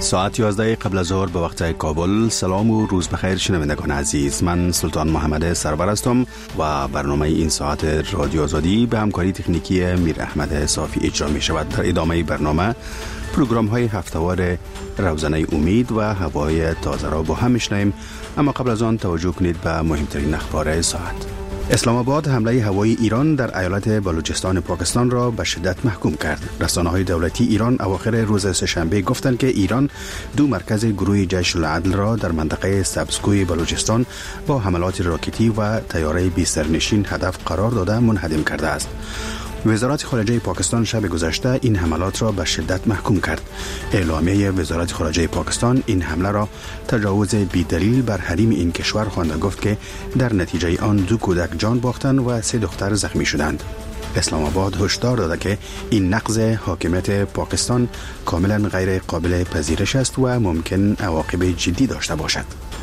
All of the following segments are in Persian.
ساعت 11 قبل از ظهر به وقت کابل. سلام و روز بخیر شنوندگان عزیز، من سلطان محمد سرور هستم و برنامه این ساعت رادیو آزادی به همکاری تکنیکی میر احمد صافی اجرا می شود. در ادامه برنامه پروگرام های هفتهوار روزنه امید و هوای تازه را با هم میشنویم، اما قبل از آن توجه کنید به مهمترین اخبار ساعت. اسلام آباد حمله هوایی ایران در ایالت بلوچستان پاکستان را به شدت محکوم کرد. رسانه‌های دولتی ایران اواخر روز سه‌شنبه گفتند که ایران 2 مرکز گروه جیش العدل را در منطقه سبزگوی بلوچستان با حملات راکتی و طیاره بی سرنشین هدف قرار داده منهدم کرده است. وزارت خارجه پاکستان شب گذشته این حملات را به شدت محکوم کرد. اعلامیه وزارت خارجه پاکستان این حمله را تجاوز بی‌دلیل بر حریم این کشور خوانده گفت که در نتیجه آن 2 کودک جان باختند و 3 دختر زخمی شدند. اسلام آباد هشدار داده که این نقض حاکمیت پاکستان کاملا غیر قابل پذیرش است و ممکن عواقب جدی داشته باشد.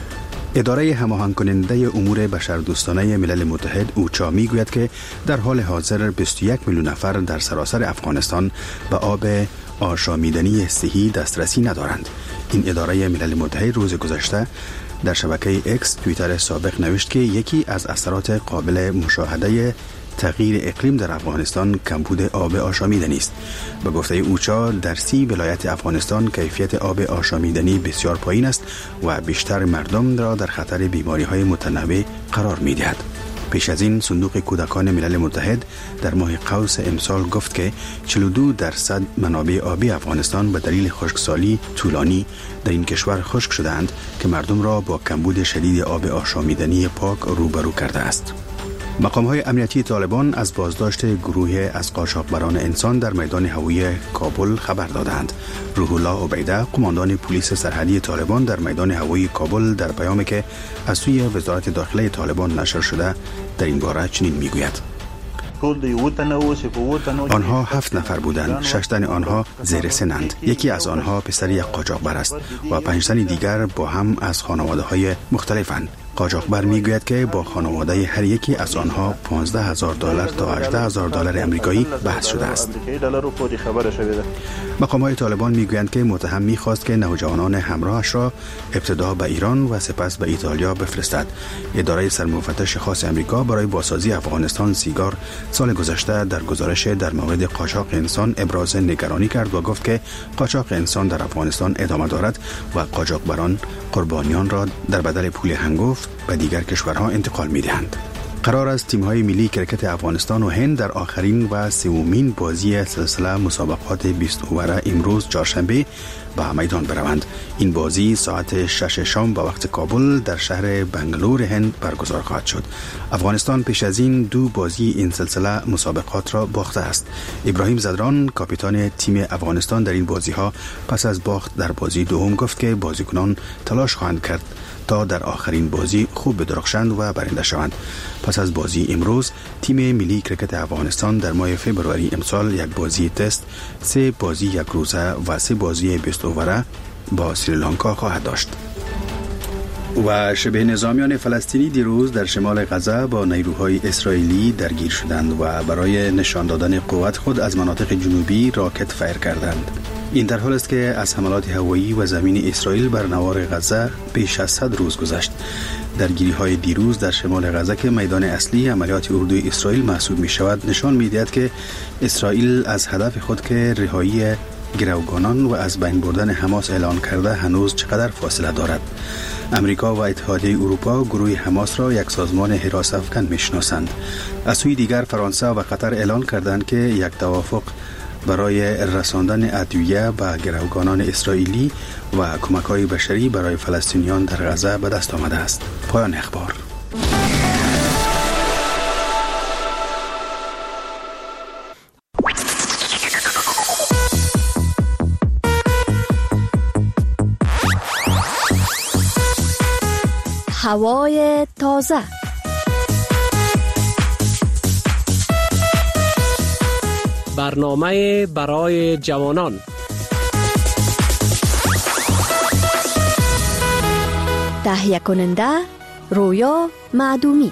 اداره هماهنگ کننده امور بشردوستانه ملل متحد اوچا میگوید که در حال حاضر 21 میلیون نفر در سراسر افغانستان به آب آشامیدنی صحی دسترسی ندارند. این اداره ملل متحد روز گذشته در شبکه اکس توییتر سابق نوشت که یکی از اثرات قابل مشاهده تغییر اقلیم در افغانستان کمبود آب آشامیدنی است. به گفته اوچا در 30 ولایت افغانستان کیفیت آب آشامیدنی بسیار پایین است و بیشتر مردم را در خطر بیماری‌های متنوع قرار می‌دهد. پیش از این صندوق کودکان ملل متحد در ماه قوس امسال گفت که 42% منابع آبی افغانستان به دلیل خشکسالی طولانی در این کشور خشک شدند که مردم را با کمبود شدید آب آشامیدنی پاک روبرو کرده است. مقام‌های امنیتی طالبان از بازداشت گروه از قاچاقبران انسان در میدان هوایی کابل خبر دادند. روح الله عبیده، قماندان پلیس سرحدی طالبان در میدان هوایی کابل در پیامی که از سوی وزارت داخله طالبان نشر شده در این باره چنین میگوید: آنها 7 نفر بودند. 6 تن آنها زیر سنند. یکی از آنها پسر یک قاچاقبر است و 5 تن دیگر با هم از خانواده‌های مختلفند. قاچاقبر میگوید که با خانواده هر یکی از آنها $15,000 تا $18,000 آمریکایی بحث شده است. مقام‌های طالبان میگویند که متهم میخواست که نوجوانان همراهش را ابتدا به ایران و سپس به ایتالیا بفرستد. اداره سرمفتش خاص آمریکا برای بازسازی افغانستان سیگار سال گذشته در گزارش در مورد قاچاق انسان ابراز نگرانی کرد و گفت که قاچاق انسان در افغانستان ادامه دارد و قاچاقبران قربانیان را در بدل پول هنگفت به دیگر کشورها انتقال می‌دهند. قرار است تیم‌های ملی کرکت افغانستان و هند در آخرین و سومین بازی سلسله مسابقات 20 اوور امروز چهارشنبه به میدان بروند. این بازی ساعت 6 شام به وقت کابل در شهر بنگلور هند برگزار خواهد شد. افغانستان پیش از این 2 بازی این سلسله مسابقات را باخته است. ابراهیم زدران کاپیتان تیم افغانستان در این بازی‌ها پس از باخت در بازی دوم گفت که بازیکنان تلاش خواهند کرد تا در آخرین بازی خوب بدرخشند و برنده شوند. پس از بازی امروز تیم ملی کرکت افغانستان در ماه فوریه امسال 1 بازی تست، 3 بازی 1 روزه و 3 بازی 20 اووره با سریلانکا خواهد داشت. و شبه نظامیان فلسطینی دیروز در شمال غزه با نیروهای اسرائیلی درگیر شدند و برای نشان دادن قوت خود از مناطق جنوبی راکت فیر کردند. این در حال است که از حملات هوایی و زمینی اسرائیل بر نوار غزه بیش از 100 روز گذشت. درگیری‌های دیروز در شمال غزه که میدان اصلی عملیات اردوی اسرائیل محسوب می‌شود نشان می‌دهد که اسرائیل از هدف خود که رهایی گروگانان و از بین بردن حماس اعلان کرده هنوز چقدر فاصله دارد. امریکا و اتحادیه اروپا گروه حماس را یک سازمان حراس افکن می‌شناسند. از سوی دیگر فرانسه و قطر اعلان کردند که یک توافق برای رساندن ادویه به گروگانان اسرائیلی و کمک‌های بشری برای فلسطینیان در غزه به دست آمده است. پایان اخبار. هوای تازه. برنامه برای جوانان. تهیه کننده رویا معدومی.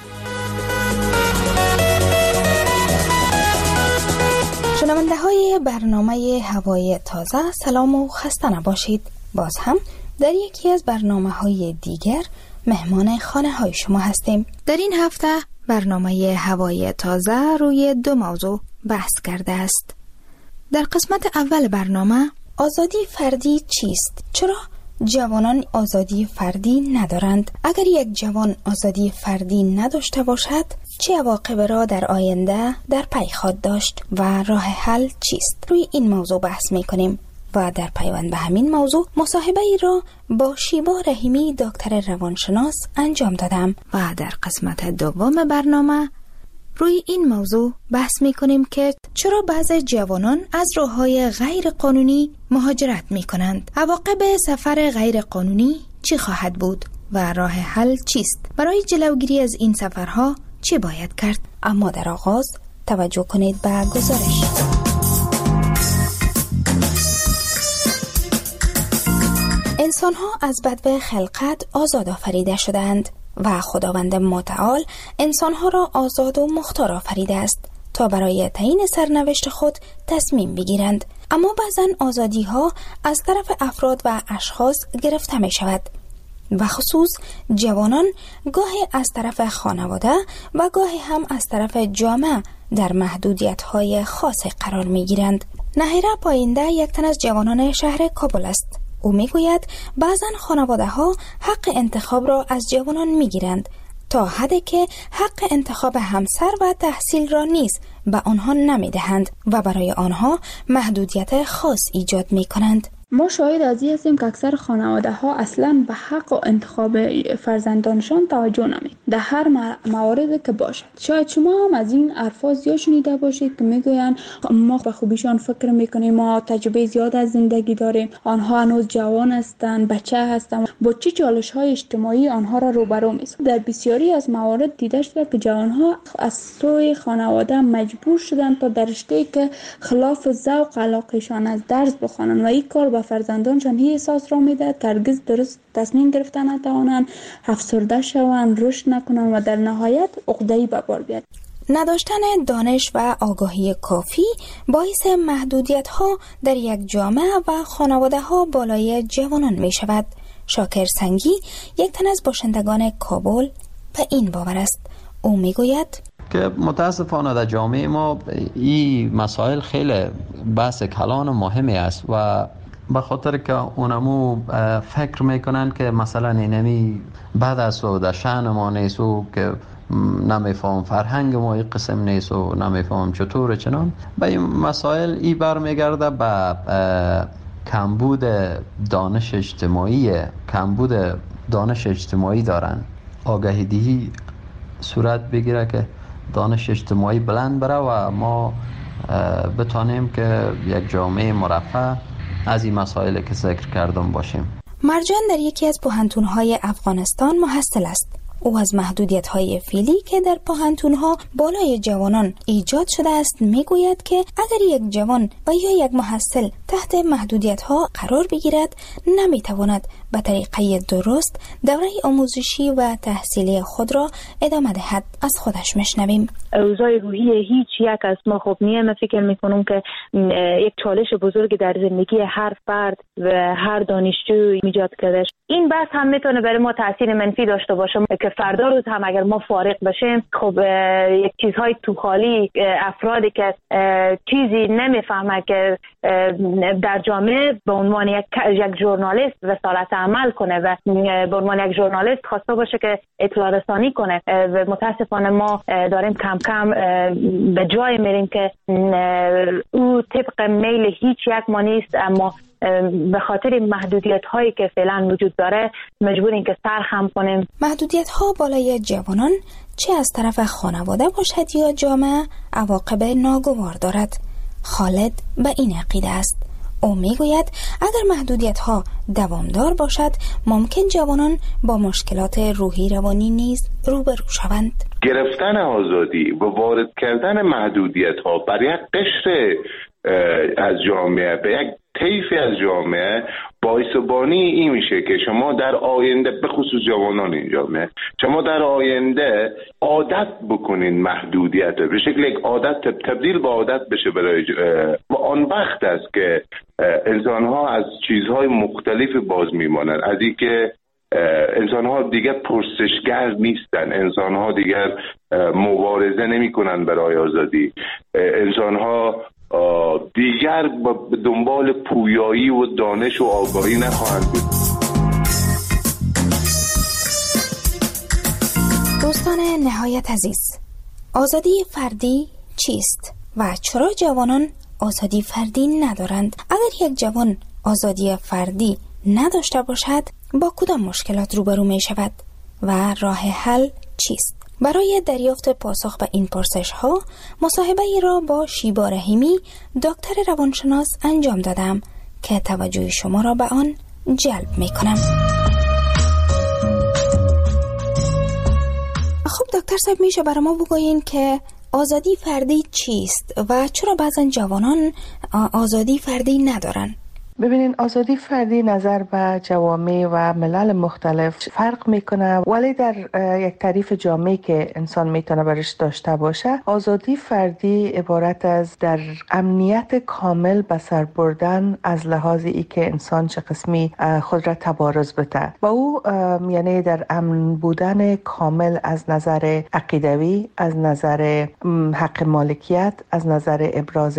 شنونده های برنامه هوای تازه، سلام و خسته نباشید. باز هم در یکی از برنامه‌های دیگر مهمان خانه‌های شما هستیم. در این هفته برنامه هوای تازه روی 2 موضوع بحث کرده است. در قسمت اول برنامه آزادی فردی چیست؟ چرا جوانان آزادی فردی ندارند؟ اگر یک جوان آزادی فردی نداشته باشد چه عواقب را در آینده در پی خواهد داشت و راه حل چیست؟ روی این موضوع بحث می‌کنیم و در پیوند به همین موضوع مصاحبه ای را با شیبا رحیمی دکتر روانشناس انجام دادم و در قسمت دوم برنامه روی این موضوع بحث می‌کنیم که چرا بعضی جوانان از راه‌های غیر قانونی مهاجرت می‌کنند؟ عواقب سفر غیر قانونی چی خواهد بود و راه حل چیست؟ برای جلوگیری از این سفرها چی باید کرد؟ اما در آغاز توجه کنید به گزارش. انسان‌ها از بدو خلقت آزاد آفریده شدند و خداوند متعال انسان‌ها را آزاد و مختار آفریده است تا برای تعیین سرنوشت خود تصمیم بگیرند. اما بعضن آزادی‌ها از طرف افراد و اشخاص گرفته می شود و خصوص جوانان گاهی از طرف خانواده و گاهی هم از طرف جامعه در محدودیت‌های خاص قرار می‌گیرند. نهیره پاینده یک تن از جوانان شهر کابل است. او میگوید بعضن خانواده‌ها حق انتخاب را از جوانان می‌گیرند تا حدی که حق انتخاب همسر و تحصیل را نیز به آنها نمی‌دهند و برای آنها محدودیت خاص ایجاد می‌کنند. ما شاهد از این هستیم که اکثر خانواده ها اصلا به حق و انتخاب فرزندانشان توجه نمی در هر مواردی که باشد. شاید شما هم از این الفاظ زیاد شنیده باشید که میگویند ما به خوبیشان فکر میکنیم، ما تجربه زیاد از زندگی داریم، آنها هنوز جوان هستند، بچه هستند، با چه چالش های اجتماعی آنها را روبرو می‌سازد. در بسیاری از موارد دیده شده که جوانها از سوی خانواده مجبور شدند تا در رشته‌ای که خلاف ذوق علاقه‌شان از درس بخوانند و این کار فرزندانشان هی احساس را میدهد که هرگز درست تصمیم گرفتن نتوانند، افسرده شوند، رشد نکنند و در نهایت عقده‌ای به بار بیاید. نداشتن دانش و آگاهی کافی باعث محدودیت‌ها در یک جامعه و خانواده‌ها بالای جوانان می شود. شاکر سنگی یک تن از باشندگان کابل به این باور است. او می گوید که متاسفانه در جامعه ما این مسائل خیلی بحث کلان مهمی است و به خاطر که اونمو فکر میکنن که مثلا اینمی بعد از و در شأن ما نیست و که نمیفهم فرهنگ ما این قسم نیست و نمیفهم چطور چنان به این مسائل ای برمیگرده به کمبود دانش اجتماعی دارن. آگاهی دهی صورت بگیره که دانش اجتماعی بلند بره و ما بتانیم که یک جامعه مرفه از این مسائل که ذکر کردم باشیم. مرجان در یکی از پوهنتون‌های افغانستان محصل است. او از محدودیت‌های فعلی که در پوهنتون‌ها بالای جوانان ایجاد شده است میگوید که اگر یک جوان و یا یک محصل تحت محدودیت‌ها قرار بگیرد نمیتواند به طریقه درست دوره آموزشی و تحصیلی خود را ادامه دهد. از خودش میشنویم. اوضاع روحی هیچ یک از ما خوب نیست. من فکر میکنم که یک چالش بزرگ در زندگی هر فرد و هر دانشجو ایجاد کرده. این بحث هم میتونه برای ما تاثیر منفی داشته باشه که فردا روز هم اگر ما فارغ بشیم خب یک چیزهای تو خالی افرادی که چیزی نمیفهمه که در جامعه به عنوان یک ژورنالیست رسالت عمل کنه و به عنوان یک ژورنالیست خواسته باشه که اطلاع رسانی کنه و متاسفانه ما داریم کم کم به جای میریم که او طبق میل هیچ یک ما نیست، اما به خاطر محدودیت هایی که فعلا وجود داره مجبوریم که سرخم کنیم. محدودیت ها بالای جوانان چه از طرف خانواده باشد یا جامعه عواقب ناگوار دارد. خالد به این عقیده است. او میگوید اگر محدودیت ها دوامدار باشد ممکن جوانان با مشکلات روحی روانی نیز روبرو شوند. گرفتن آزادی و وارد کردن محدودیت ها بر یک قشر از جامعه به یک طیفی از جامعه باعث بانی این میشه که شما در آینده، به خصوص جوانان این جامعه، شما در آینده عادت بکنین محدودیت به شکل یک عادت تبدیل به عادت بشه برای و آن وقت است که انسان‌ها از چیزهای مختلف باز میمانند، از این که انسان‌ها دیگر پرسشگر نیستن، انسان‌ها دیگر مبارزه نمی‌کنن برای آزادی، انسان‌ها دیگر به دنبال پویایی و دانش و آگاهی نخواهند بود. دوستان نهایت عزیز، آزادی فردی چیست و چرا جوانان آزادی فردی ندارند؟ اگر یک جوان آزادی فردی نداشته باشد با کدام مشکلات روبرو می شود و راه حل چیست؟ برای دریافت پاسخ به این پرسش ها مصاحبه ای را با شیبا رحیمی دکتر روانشناس انجام دادم که توجه شما را به آن جلب می کنم. خب دکتر صاحب، میشه برای ما بگویین که آزادی فردی چیست و چرا بعضا جوانان آزادی فردی ندارن؟ ببینین، آزادی فردی نظر به جوامع و ملل مختلف فرق میکنه، ولی در یک تعریف جامعی که انسان میتونه برش داشته باشه، آزادی فردی عبارت از در امنیت کامل به سر بردن از لحاظ ای که انسان چه قسمی خود را تبارز بده و او یعنی در امن بودن کامل از نظر عقیدوی، از نظر حق مالکیت، از نظر ابراز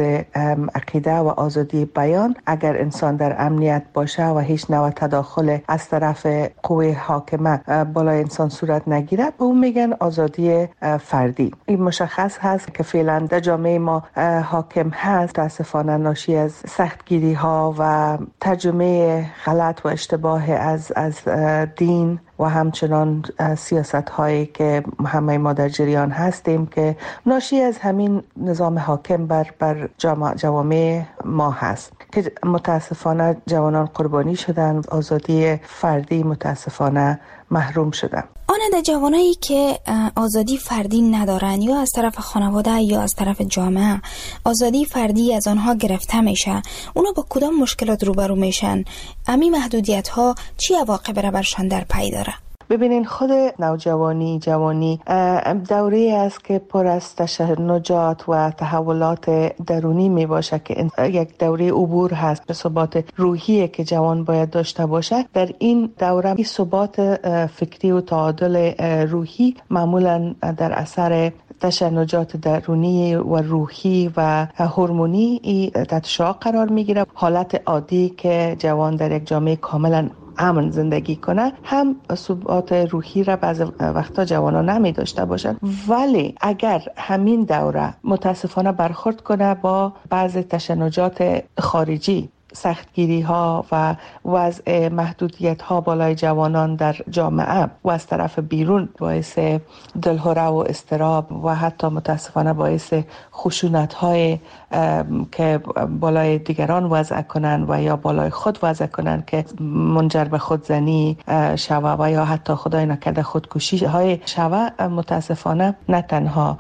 عقیده و آزادی بیان. اگر انسان در امنیت باشه و هیچ نوع تداخل از طرف قوه حاکمه بالای انسان صورت نگیره، به اون میگن آزادی فردی. این مشخص هست که فعلا در جامعه ما حاکم هست، متاسفانه ناشی از سختگیری ها و ترجمه غلط و اشتباه از دین و همچنان سیاست هایی که همه ما در جریان هستیم که ناشی از همین نظام حاکم بر جوامع ما هست که متاسفانه جوانان قربانی شدن، آزادی فردی متاسفانه محروم شدن. آن جوانایی که آزادی فردی ندارن یا از طرف خانواده یا از طرف جامعه آزادی فردی از آنها گرفته میشه، اونا با کدام مشکلات روبرو میشن؟ امی محدودیت ها چی عواقب را برشان در پی داره؟ ببینین، خود نوجوانی جوانی دوره است که پر از تشنجات و تحولات درونی می باشه که یک دوره عبور هست به ثبات روحی که جوان باید داشته باشه. در این دوره این ثبات فکری و تعادل روحی معمولا در اثر تشنجات درونی و روحی و هورمونی تحت شعاع قرار میگیره. حالت عادی که جوان در یک جامعه کاملا امن زندگی کنه هم ثبات روحی را بعض وقتا جوانان نمی داشته باشند، ولی اگر همین دوره متاسفانه برخورد کنه با بعض تشنجات خارجی، سختگیری ها و وضع محدودیت ها بالای جوانان در جامعه و از طرف بیرون باعث دلهره و اضطراب و حتی متاسفانه باعث خشونت های که بالای دیگران وضع کنن و یا بالای خود وضع کنن که منجر به خودزنی شوه و یا حتی خدای نکرده خودکشی های شوه، متاسفانه نه تنها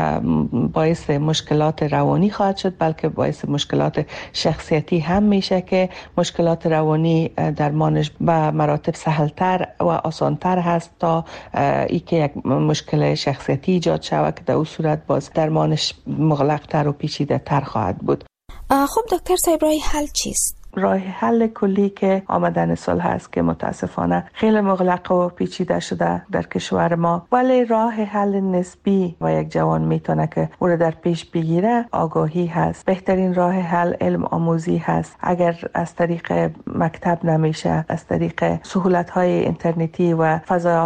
باعث مشکلات روانی خواهد شد بلکه باعث مشکلات شخصیتی هم میشه که مشکلات روانی درمانش به مراتب سهلتر و آسانتر هست تا ای که یک مشکل شخصیتی ایجاد شود که در اون صورت باز درمانش مغلق‌تر و پیچیده‌تر خواهد بود. خب دکتر صاحب، راه حل چیست؟ راه حل کلی که آمدن سال هست که متاسفانه خیلی مغلق و پیچیده شده در کشور ما، ولی راه حل نسبی و یک جوان میتونه که او را در پیش بگیره آگاهی هست. بهترین راه حل علم آموزی هست. اگر از طریق مکتب نمیشه، از طریق سهولت‌های اینترنتی و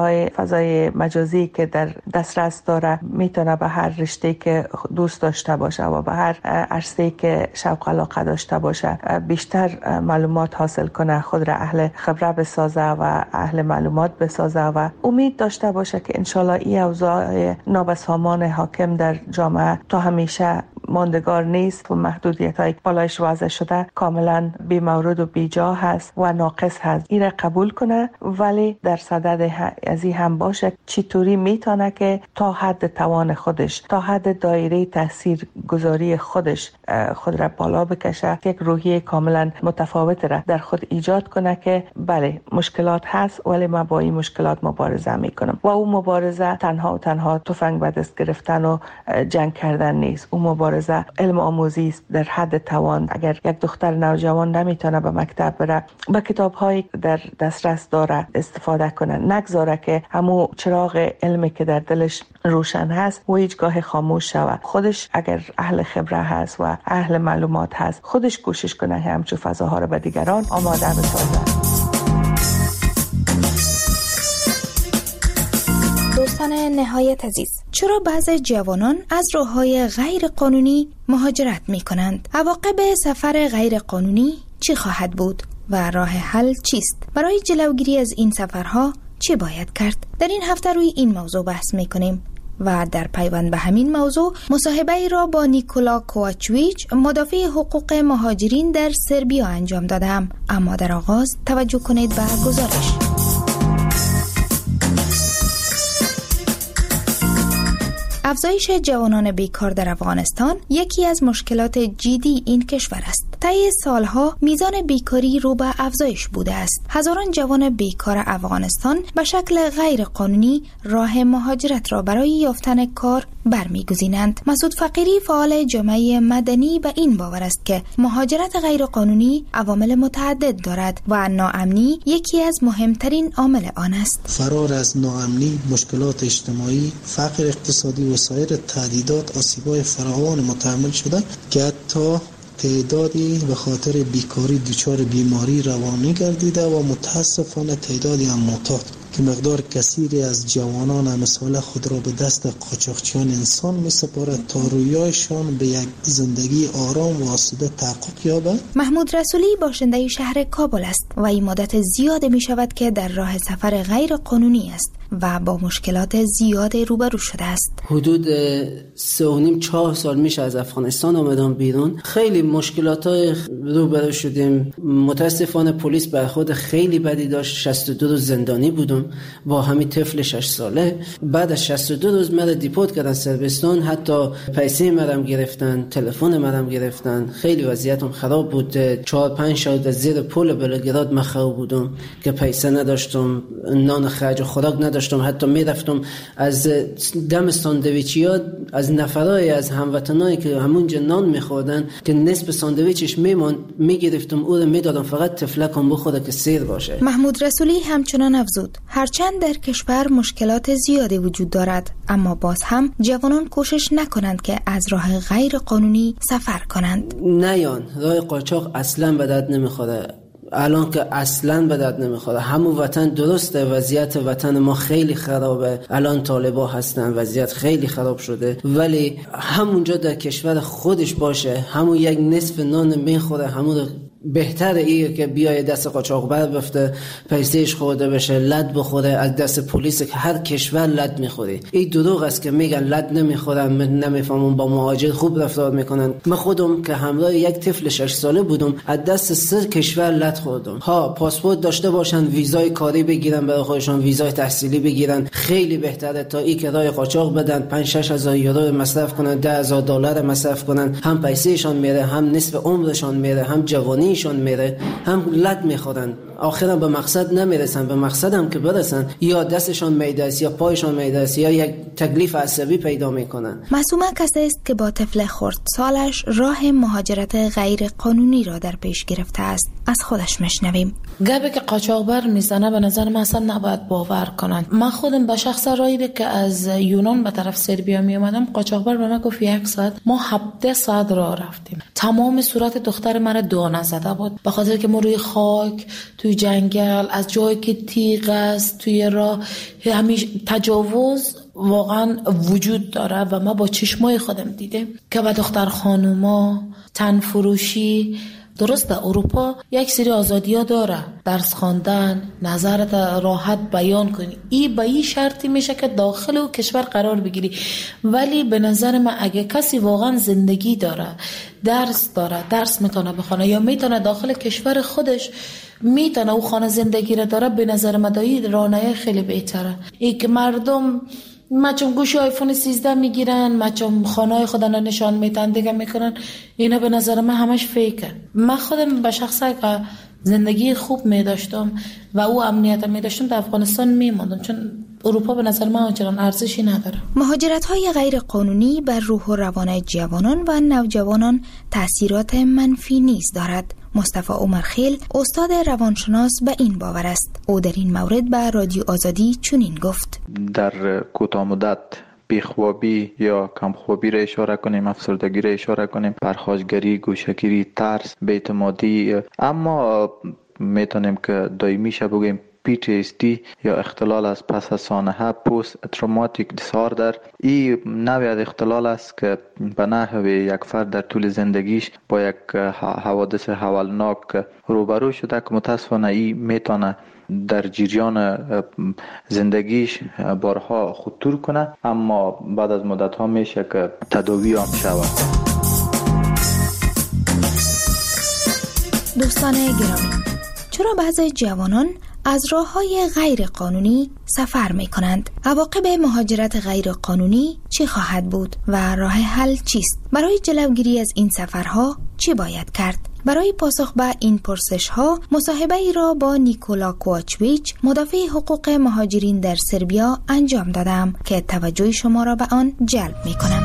فضای مجازی که در دسترس داره میتونه به هر رشته که دوست داشته باشه و به هر عرصه‌ای که شوق علاقه داشته باشه بیشتر معلومات حاصل کنه، خود را اهل خبره بسازه و اهل معلومات بسازه و امید داشته باشه که انشالله این اوضاع نابسامان حاکم در جامعه تا همیشه ماندگار نیست و محدودیت‌های بالایش وضع شده کاملا بی مورد و بی جا هست و ناقص هست. این قبول کنه، ولی در صدد از این هم باشه چطوری میتونه که تا حد توان خودش، تا حد دایره تاثیر گذاری خودش خود را بالا بکشه، یک روحیه کاملا متفاوت را در خود ایجاد کنه که بله مشکلات هست ولی ما با این مشکلات مبارزه میکنم. و اون مبارزه تنها تفنگ به دست گرفتن و جنگ کردن نیست. اون مبارزه علم آموزی است در حد توان. اگر یک دختر نوجوان نمیتونه به مکتب بره، با کتاب‌هایی در دسترس داره استفاده کنه، نگذاره که همون چراغ علمی که در دلش روشن هست و هیچگاه خاموش شود. خودش اگر اهل خبره هست و اهل معلومات هست، خودش کوشش کنه همچون فضاها رو به دیگران آماده بسازه. دوستان نهایت عزیز، چرا بعضی جوانان از راه‌های غیر قانونی مهاجرت می‌کنند؟ عواقب سفر غیر قانونی چی خواهد بود و راه حل چیست؟ برای جلوگیری از این سفرها چه باید کرد؟ در این هفته روی این موضوع بحث می‌کنیم و در پیوند به همین موضوع مصاحبه را با نیکولا کوواچویچ، مدافع حقوق مهاجرین در سربیا انجام دادم. اما در آغاز توجه کنید به گزارش. افزایش جوانان بیکار در افغانستان یکی از مشکلات جدی این کشور است. طی سالها میزان بیکاری رو به افزایش بوده است. هزاران جوان بیکار افغانستان به شکل غیر قانونی راه مهاجرت را برای یافتن کار برمیگزینند. مسعود فقیری، فعال جامعه مدنی، به این باور است که مهاجرت غیر قانونی عوامل متعدد دارد و ناامنی یکی از مهمترین عامل آن است. فرار از ناامنی، مشکلات اجتماعی، فقر اقتصادی و سایر تهدیدات آسیب‌های فراوان متحمل شده که حتی تعدادی به خاطر بیکاری دچار بیماری روانی گردیده و متاسفانه تعدادی هم معتاد که مقدار کثیری از جوانان امثال خود را به دست قاچاقچیان انسان می سپارد تا رویایشان به یک زندگی آرام و آسوده تحقق یابد. محمود رسولی باشنده شهر کابل است و این مدت زیاد می شود که در راه سفر غیر قانونی است و با مشکلات زیاد روبرو شده است. حدود 3.5-4 سال میشه از افغانستان آمدم بیرون. خیلی مشکلات روبرو شدیم. متاسفانه پلیس برخورد خیلی بدی داشت. 62 روز زندانی بودم با همین طفل 6 ساله. بعد از 62 روز مرا دیپورت کردن سربستان. حتی پیسه مرا گرفتن، تلفن مرا گرفتن. خیلی وضعیتم خراب بود. 4-5 شب زیر پل بلگراد مخو بودم که پیسه نداشتم، نان خرج و خوراک نداشتم. حتی میرفتم از دم ساندویچیا از نفرای از هموطنایی که همونجا نان میخوردن که نصف ساندویچش میموند میگرفتم او رو میدادم فقط تفلکم بخوره که سیر باشه. محمود رسولی همچنان افزود هرچند در کشور مشکلات زیادی وجود دارد، اما باز هم جوانان کوشش نکنند که از راه غیر قانونی سفر کنند. نیان راه قاچاق اصلا به درد نمیخوره. الان که اصلا به درد نمیخوره. همون وطن درسته، وضعیت وطن ما خیلی خرابه. الان طالبا هستن، وضعیت خیلی خراب شده، ولی همونجا در کشور خودش باشه، همون یک نصف نان میخوره، همون بهتره ایه که بیای دست قاچاقبر بفته، پیسهش خورده بشه، لد بخوره از دست پلیس که هر کشور لد میخوری. این دروغ است که میگن لد نمیخورن، من نمیفهمم با مهاجر خوب رفتار میکنن. من خودم که همراه یک طفل 6 ساله بودم از دست 3 کشور لد خوردم. ها پاسپورت داشته باشن، ویزای کاری بگیرن برای خودشون، ویزای تحصیلی بگیرن، خیلی بهتره تا این که راه قاچاق بدن 5-6 هزار یورو مصرف کنن، 10,000 دلار مصرف کنن. هم پیسهشون میره، هم نصف عمرشون میره، هم جوانی شون میره، هم لد میخورن. آخرا به مقصد نمیرسن. به مقصد هم که برسن یا دستشون میده است یا پایشون میده است یا یک تکلیف عصبی پیدا میکنن. معصومه کسی است که با طفل خردسالش راه مهاجرت غیر قانونی را در پیش گرفته است. از خودش میشنویم. گپی که قاچاقبر میزنه به نظر من اصلا نباید باور کنن. من خودم به شخص رایی که از یونان به طرف سربیا می اومدم، قاچاقبر به من گفت 1 ساعت. ما 17 ساعت راه رفتیم. تمام صورت دختر من دانه زده بود به خاطر که ما روی خاک، توی جنگل، از جایی که تیغ است توی راه، همیشه تجاوز واقعا وجود داره و ما با چشمای خودم دیدم که با دختر خانوما تن فروشی درسته اروپا یک سری آزادی‌ها داره، درس خواندن، نظرت راحت بیان کنی، این به این شرطی میشه که داخل او کشور قرار بگیری. ولی به نظر من اگه کسی واقعا زندگی داره، درس داره، درس میتونه بخونه یا میتونه داخل کشور خودش میتونه او خانه زندگی را داره، به نظر من دایی رانه خیلی بهتره. ای که مردم مچم گوشی آیفون 13 میگیرن، مچم خانه خودن نشان میتن دیگه میکنن، اینا به نظر من همش فیکه. من خودم به شخصه که زندگی خوب میداشتم و او امنیت میداشتم در افغانستان میماندم، چون اروپا به نظر من آنچنان ارزشی نداره. مهاجرت‌های غیر قانونی بر روح و روان جوانان و نوجوانان تأثیرات منفی نیز دارد. مصطفی عمرخیل استاد روانشناس به این باور است. او در این مورد به رادیو آزادی چنین گفت: در کوتاه مدت بیخوابی یا کمخوابی را اشاره کنیم، افسردگی را اشاره کنیم، پرخاشگری، گوشه‌گیری، ترس، بی‌اعتمادی، اما میتونیم که دائمی شه بگیم PTSD یا اختلال از پس از سانحه، پست تروماتیک دیساردر. این نوعی از اختلال است که به نحو یک فرد در طول زندگیش با یک حوادث هولناک روبرو شده که متاسفانه این میتونه در جریان زندگیش بارها خطور کنه، اما بعد از مدت ها میشه که تداوی هم شود. دوستان گرامی، چرا بعضی جوانان از راه‌های غیر قانونی سفر می‌کنند؟ عواقب مهاجرت غیر قانونی چی خواهد بود و راه حل چیست؟ برای جلوگیری از این سفرها چی باید کرد؟ برای پاسخ به این پرسش‌ها مصاحبه‌ای را با نیکولا کوواچویچ، مدافع حقوق مهاجرین در سربیا انجام دادم که توجه شما را به آن جلب می‌کنم.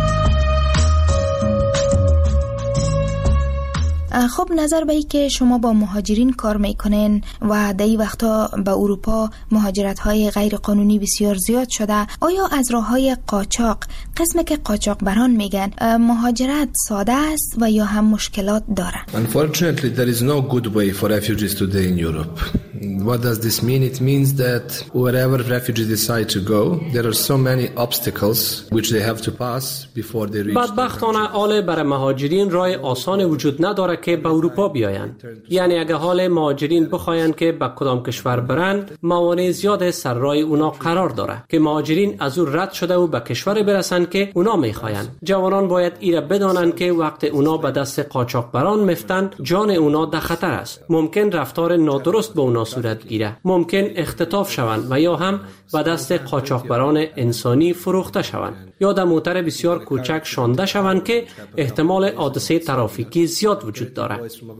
خب نظر به ای که شما با مهاجرین کار میکنین و در این وقتا به اروپا مهاجرت های غیر قانونی بسیار زیاد شده، آیا از راه های قاچاق، قسمی که قاچاق بران میگن، مهاجرت ساده است و یا هم مشکلات داره؟ Unfortunately, there is no good way for refugees today in Europe. What does this mean? It means that wherever refugees decide to go, there are so many obstacles which they have to pass before they reach. بدبختانه حال برای مهاجرین راه آسان وجود نداره که به اروپا بیایند. یعنی اگه حال مهاجرین بخواین که به کدام کشور برند، موانع زیاد سر راه اونا قرار داره که مهاجرین از او رد شده و به کشور برسن که اونا میخواین. جوانان باید ایره بدانن که وقت اونا به دست قاچاقبران مفتن، جان اونا در خطر است. ممکن رفتار نادرست با اونا صورت گیره، ممکن اختطاف شوند و یا هم به دست قاچاقبران انسانی فروخته شوند یا در موتر بسیار کوچک شانده شوند که احتمال حادثه ترافیکی زیاد وجود دارد.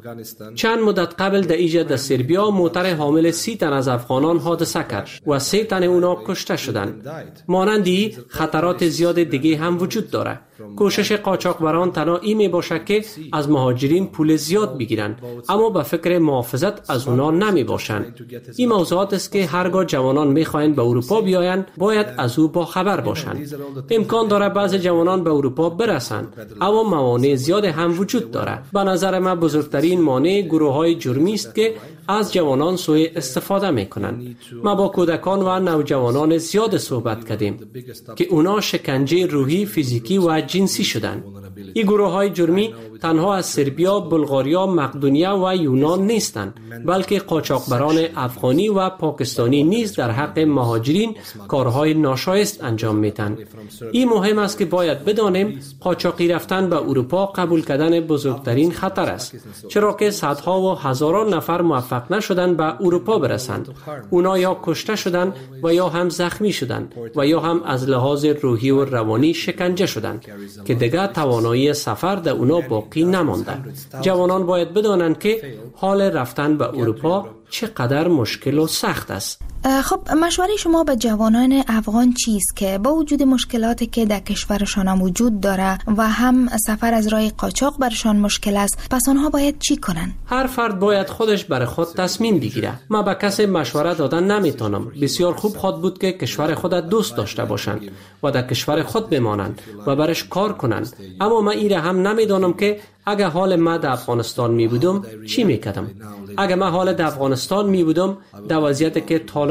چند مدت قبل در ایجا در سربیا موتر حامل 30 تن از افغانان حادثه کرد و 3 تن اونا کشته شدند. مانندی خطرات زیاد دیگه هم وجود داره. کوشش قاچاقبران تنها این می باشه که از مهاجرین پول زیاد بگیرن، اما به فکر محافظت از اونا نمی باشن. این موضوعات است که هرگاه جوانان می خواهند به اروپا بیاین باید از او با خبر باشند. امکان داره بعضی جوانان به اروپا برسند، اما موانع زیاد هم وجود داره. به نظر من بزرگترین مانع گروه‌های جرمی است که از جوانان سوء استفاده میکنند. ما با کودکان و نوجوانان زیاد صحبت کردیم که اونا شکنجه روحی، فیزیکی و جنسی شدند. این گروه‌های جرمی تنها از سربیا، بلغاریا، مقدونیه و یونان نیستند، بلکه قاچاقبران افغانی و پاکستانی نیز در حق مهاجرین کارهای ناشایست انجام میدن. این مهم است که باید بدانیم قاچاقی رفتن به اروپا قبول کردن بزرگترین خطر است، چرا که صدها و هزاران نفر موفق نشدند به اروپا برسند. اونا یا کشته شدند و یا هم زخمی شدند و یا هم از لحاظ روحی و روانی شکنجه شدند که دیگر توانایی سفر در اونا باقی نمانده. جوانان باید بدانند که حال رفتن به اروپا چقدر مشکل و سخت است. خب مشوره شما به جوانان افغان چیست که با وجود مشکلاتی که در کشورشان وجود داره و هم سفر از راه قاچاق برشان مشکل است، پس آنها باید چی کنن؟ هر فرد باید خودش برای خود تصمیم بگیره. ما به کسی مشوره دادن نمیتونم. بسیار خوب خود بود که کشور خود دوست داشته باشند و در کشور خود بمانند و برش کار کنند، اما من ایره هم نمیدونم که اگه حال من در افغانستان می بودم چی میکردم. اگه من حال در افغانستان می بودم در وضعیتی که طالب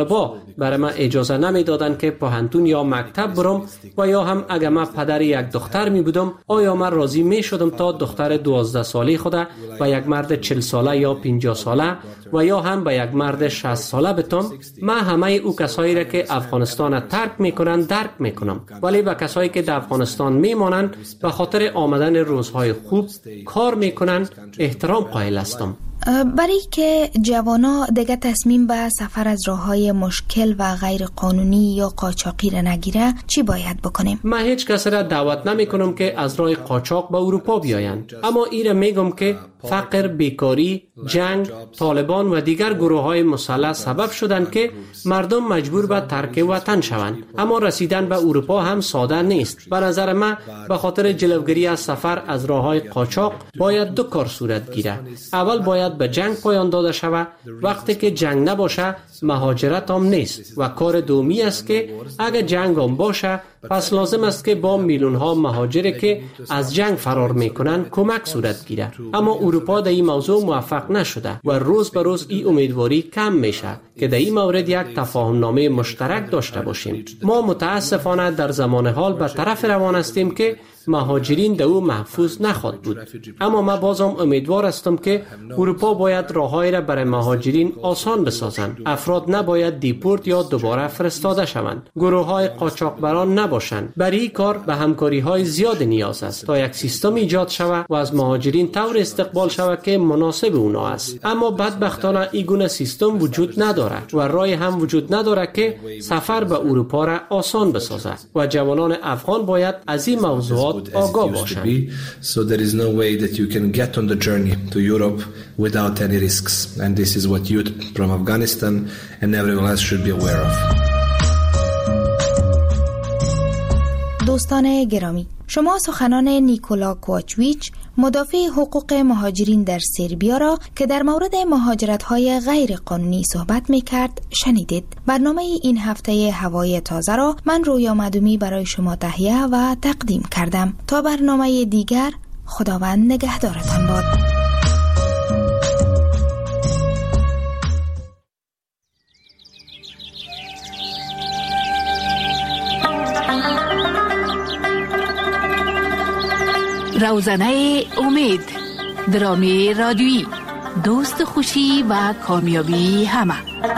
طالبا برای من اجازه نمیدادند که پوهنتون یا مکتب برم و یا هم اگر من پدر یک دختر می بودم آیا من راضی می شدم تا دختر 12 ساله خود و یک مرد 40 ساله یا 50 ساله و یا هم به یک مرد 60 ساله بتم. من همه او کسایی را که افغانستان ترک میکنن درک میکنم، ولی به کسایی که در افغانستان میمانند به خاطر آمدن روزهای خوب کار میکنن احترام قائل هستم. برای که جوانا دیگه تصمیم به سفر از راههای مشکل و غیر قانونی یا قاچاقی را نگیره چی باید بکنیم؟ من هیچ کس را دعوت نمی کنم که از راه قاچاق به اروپا بیایند، اما ایره میگم که فقر، بیکاری، جنگ، طالبان و دیگر گروه های مسلح سبب شدند که مردم مجبور به ترک وطن شوند. اما رسیدن به اروپا هم ساده نیست. به نظر من به خاطر جلوگیری از سفر از راه های قاچاق باید دو کار صورت گیره. اول باید به جنگ پایان داده شود. وقتی که جنگ نباشه مهاجرت هم نیست و کار دومی است که اگر جنگ هم باشه پس لازم است که با میلیون ها مهاجری که از جنگ فرار میکنن کمک صورت گیره. اما اروپا در این موضوع موفق نشده و روز به روز این امیدواری کم میشه که در این مورد یک تفاهم نامه مشترک داشته باشیم. ما متاسفانه در زمان حال به طرف روان هستیم که مهاجرین در او محفوظ نخواهد بود. اما من بازم امیدوار هستم که اروپا باید راههایی را برای مهاجرین آسان بسازند. افراد نباید دیپورت یا دوباره فرستاده شوند. گروه های قاچاقبران نباشند. برای این کار به همکاری های زیاد نیاز است تا یک سیستم ایجاد شود و از مهاجرین طور استقبال شود که مناسب اونا است. اما بدبختانه این گونه سیستم وجود نداره و راه هم وجود نداره که سفر به اروپا را آسان بسازد و جوانان افغان باید از این موضوعات آگاه باشند. So there is no way that you can get on the journey to Europe without any risks, and this is what youth from Afghanistan and everyone else should be aware of. دوستان گرامی، شما سخنان نیکولا کوچویچ مدافع حقوق مهاجرین در سربیا را که در مورد مهاجرت‌های غیر قانونی صحبت می‌کرد شنیدید. برنامه این هفته هوای تازه را من رویا مدومی برای شما تهیه و تقدیم کردم. تا برنامه دیگر خداوند نگهدارتان باد. روزنه امید، درامی رادیویی، دوست خوشی و کامیابی همه.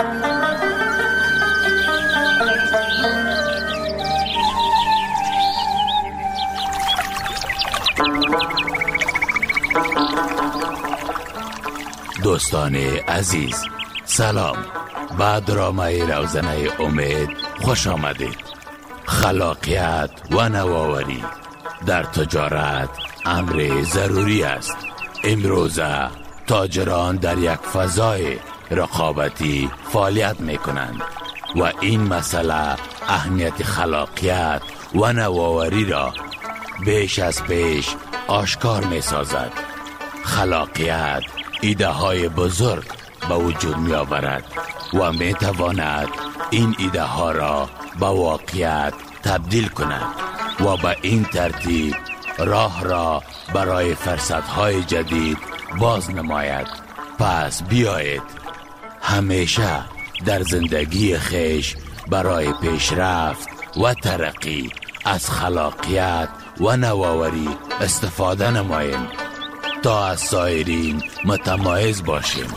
دوستان عزیز سلام، به درامه روزنه امید خوش آمدید. خلاقیت و نوآوری در تجارت امر ضروری است. امروزه تاجران در یک فضای رقابتی فعالیت می کنند و این مسئله اهمیت خلاقیت و نوآوری را بیش از پیش آشکار می سازد. خلاقیت ایده های بزرگ به وجود می آورد و می تواند این ایده ها را به واقعیت تبدیل کند و به این ترتیب راه را برای فرصت‌های جدید باز نماید. پس بیایید همیشه در زندگی خویش برای پیشرفت و ترقی از خلاقیت و نوآوری استفاده نماییم تا از سایرین متمایز باشیم.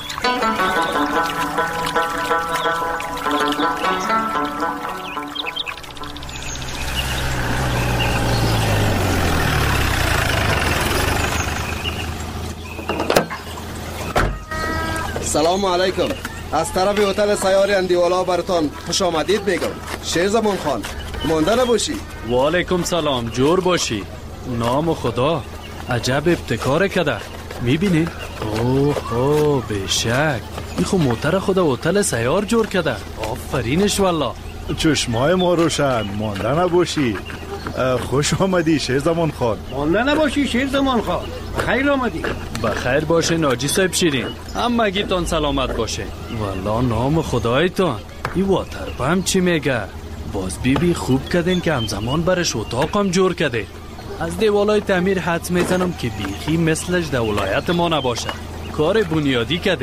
سلام علیکم. از طرف هتل سیاری اندیوالا براتان خوش آمدید میگم. شیرزمان خان مانده نباشی. و علیکم سلام، جور باشی. نام خدا، عجب ابتکار کده. میبینین؟ اوه بشک این خو موتر خدا هتل سیار جور کده. آفرینش والله. چشمای ما روشن، مانده نباشی. خوش آمدی شیرزمان خان. مانده نباشی شیرزمان خان. خیر آمدی. بخیر باشه ناجی صاحب شیرین. همگیتان سلامت باشه. والله نام خدایتان. این واتر پمپ چی میگه؟ باز بیبی خوب کردین که همزمان برش اتاقم جور کرده. از دیوالای تعمیر حدس میزنم که بیخی مثلش در ولایت ما نباشه. کار بنیادی کرده.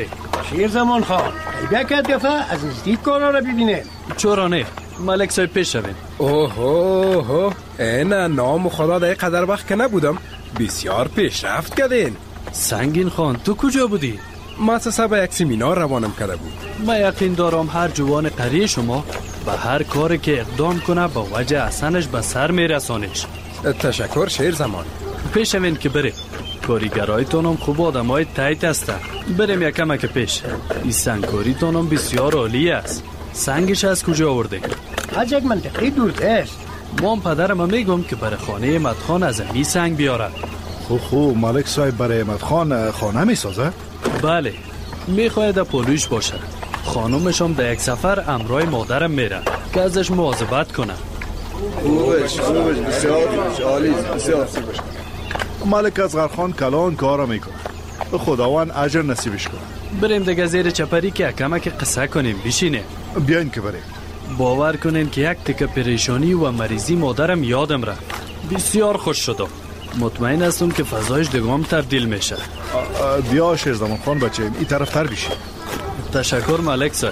شیر زمان خان بیا که دفعه از نزدیک کارا را ببینیم. چرا نه؟ ملک صاحب پیش شویم. اوه اینا نام خدا در قدر وقت که نبودم بسیار پیشرفت کردین. سنگین خان تو کجا بودی؟ مؤسسه به یک سمینار روانم کرده بود. من یقین دارم هر جوان قریه شما به هر کاری که اقدام کنه با وجه احسنش به سر میرسانش. تشکر شیر زمان. پیش شوین که بریم. کاریگرایتونم خوب آدمای تایت هستن. بریم یکم که پیش. این سنگکاریتونم بسیار عالی است. سنگش از کجا آورده؟ از یک منطقه دورتست. مام پدرم میگم که برای خانه مدخان از می سنگ بیاره. خوب ملک صاحب برای مدخان خانه می سازه؟ بله میخواید پولوش باشه. خانومشم در یک سفر امرای مادرم میره که ازش مواظبت کنه. خوبش بسیار عالی بسیار. ملک اصغر خان کلان کارا میکنه. خداوند اجر نصیبش کنه. بریم دیگه زیر چپری که کمک قصه کنیم. بشینه بیاین که بریم. باور کنین که یک تکه پریشانی و مریضی مادرم یادم رفت. بسیار خوش شدم. مطمئن هستم که فضایش دیگه تبدیل میشه. بیا شیر زمان خان بچه این طرف تر بشی. تشکر ملک صاحب.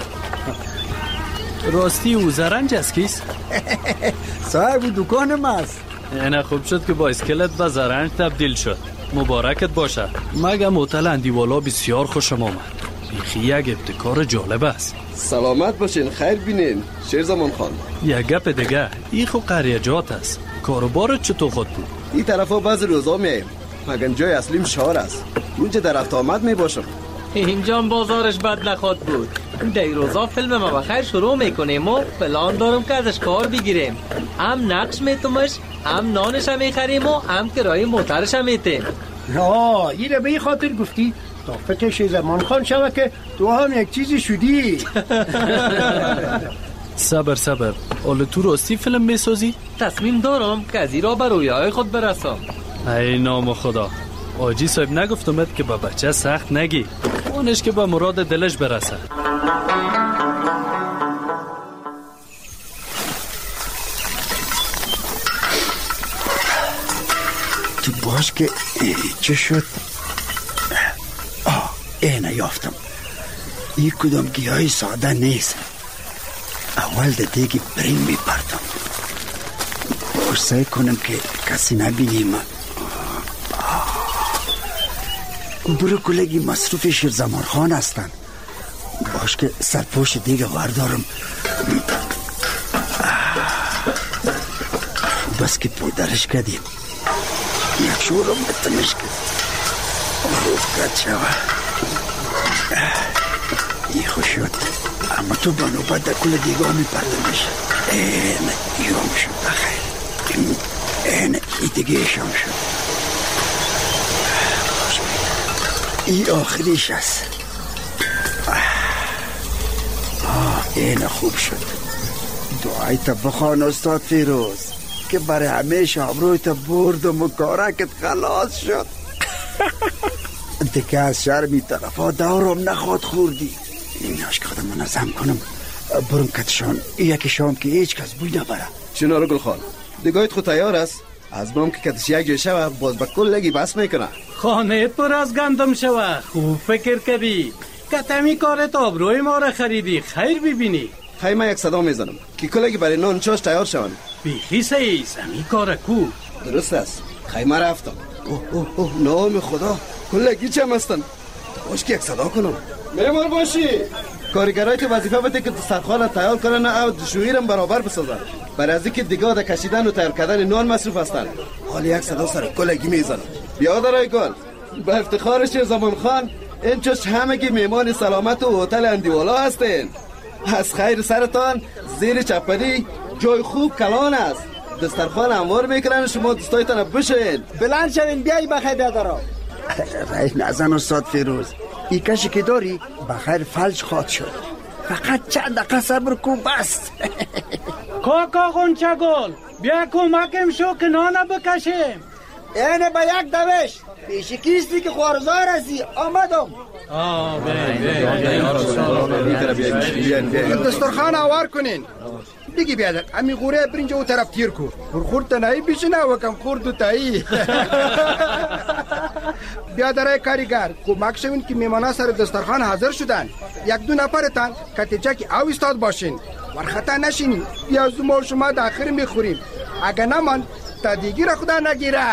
راستی او زرنج است کیست؟ صاحب دکانم است. اینه خوب شد که با اسکلت به زرنج تبدیل شد. مبارکت باشه. مگم هتل اندیوالا بسیار خوشم آمد. بیخی یک ابتکار جالب است. سلامت باشین خیر بینین شیر زمان خان. یک گپ دیگه این خو قریجات است. کاروبارت چطور خود بود؟ این طرفا بعض روزا میایم مگر جای اصلیم شهر است. اونجا در رفت آمد میباشم. اینجا بازارش بد نخواد بود. در روزا فیلم ما بخیر شروع میکنیم و پلان دارم که ازش کار بگیریم. هم نقش میتومش هم نانش هم میخریم و هم کرایه موترش هم میتیم. نه این به این خاطر گفتی تا فکر شیر زمان خان شوه که تو هم یک چیزی شدی. صبر اول تو راستی فیلم میسازی؟ تصمیم دارم که از این را به رویای خود برسم. ای نام خدا. آجی صاحب نگفتمت که با بچه سخت نگی. اونش که به مراد دلش برسه. تو باش که چه شد؟ اینه یافتم. این کدام گیاهی ساده نیست. اول ده دیگی برین میپردم. سعی کنم که کسی نبینیم. برو کلگی مصروف شیر زمان خان هستن. باش که سرپوش دیگه واردارم. بس که پودرش کردیم. یک شورم بتنش کرد. روکت شوه. ای خوش شد. اما تو بانو بعد در کل دیگه همی پردمش. اینه ایرام شد بخیر. اینه ای دیگه ایشام شد. ای آخریش است. اینه خوب شد. دعایت بخوان استاد فیروز که برای همیشه آبرویت بردم و کارکت خلاص شد. دیگه از شرمی طرفا دورم نخواد خوردی. ایناش که خودم منظم کنم. برم کتشان یکی شام که هیچ کس بوی نبره. چناره گل خان دیگایت خود تیار است؟ از برم که کتش یک جای شوه باز با کل لگی بس میکنه. خانه پر از گندم شوه. خوب فکر کردی. کتمی کارت آبروی ما را خریدی. خیر ببینی. خیلی من یک صدا میزنم که کلگی برای نان چاش تیار شون. بیخی سعی زمین کار کو. درست است. خیلی من رفتم. اوه نام خدا کلگی چم هستن. باش که یک صدا کنم. میمار باشی. کارگرای که وظیفه بده که سرخانه تیار کنن او دشویرم برابر بسازن. برای از اینکه دیگه در کشیدن و تیار کردن نان مصروف هستن. حالی یک صدا سر کلگی میزنم. بیا درای گل. به افتخار شیر زمان خان این چوش همگی میمان سلامت و هتل اندیوالا هستین. از خیر سرتان زیر چپری جای خوب کلان است. دسترخوان انوار میکنن شما دوستایتان بشین. بلند شوین بیایی بخیر دارم. رایش نزن استاد فیروز. ای کشی که داری بخیر فلج خواد شد. فقط چند دقیقه صبر کن بس. کاکا غنچه گل بیا کمکم شو که نانه بکشیم. اینه با یک دوش پیشی کیستی که خوارزار هستی آمدم. دسترخوان آوار کنین. دیگه بیادر امی غوره برینج او طرف تیر کو. خورد تنهایی بیشنه وکم خورد و تایی. بیادرای کاریگر کمک شوین که میمانا سر دسترخوان حاضر شدن. یک دو نفرتان کتیجه که او استاد باشین ورخطا نشین. پیاز ما شما داخل میخوریم. اگه نمان تا دیگی را خدا نگیره.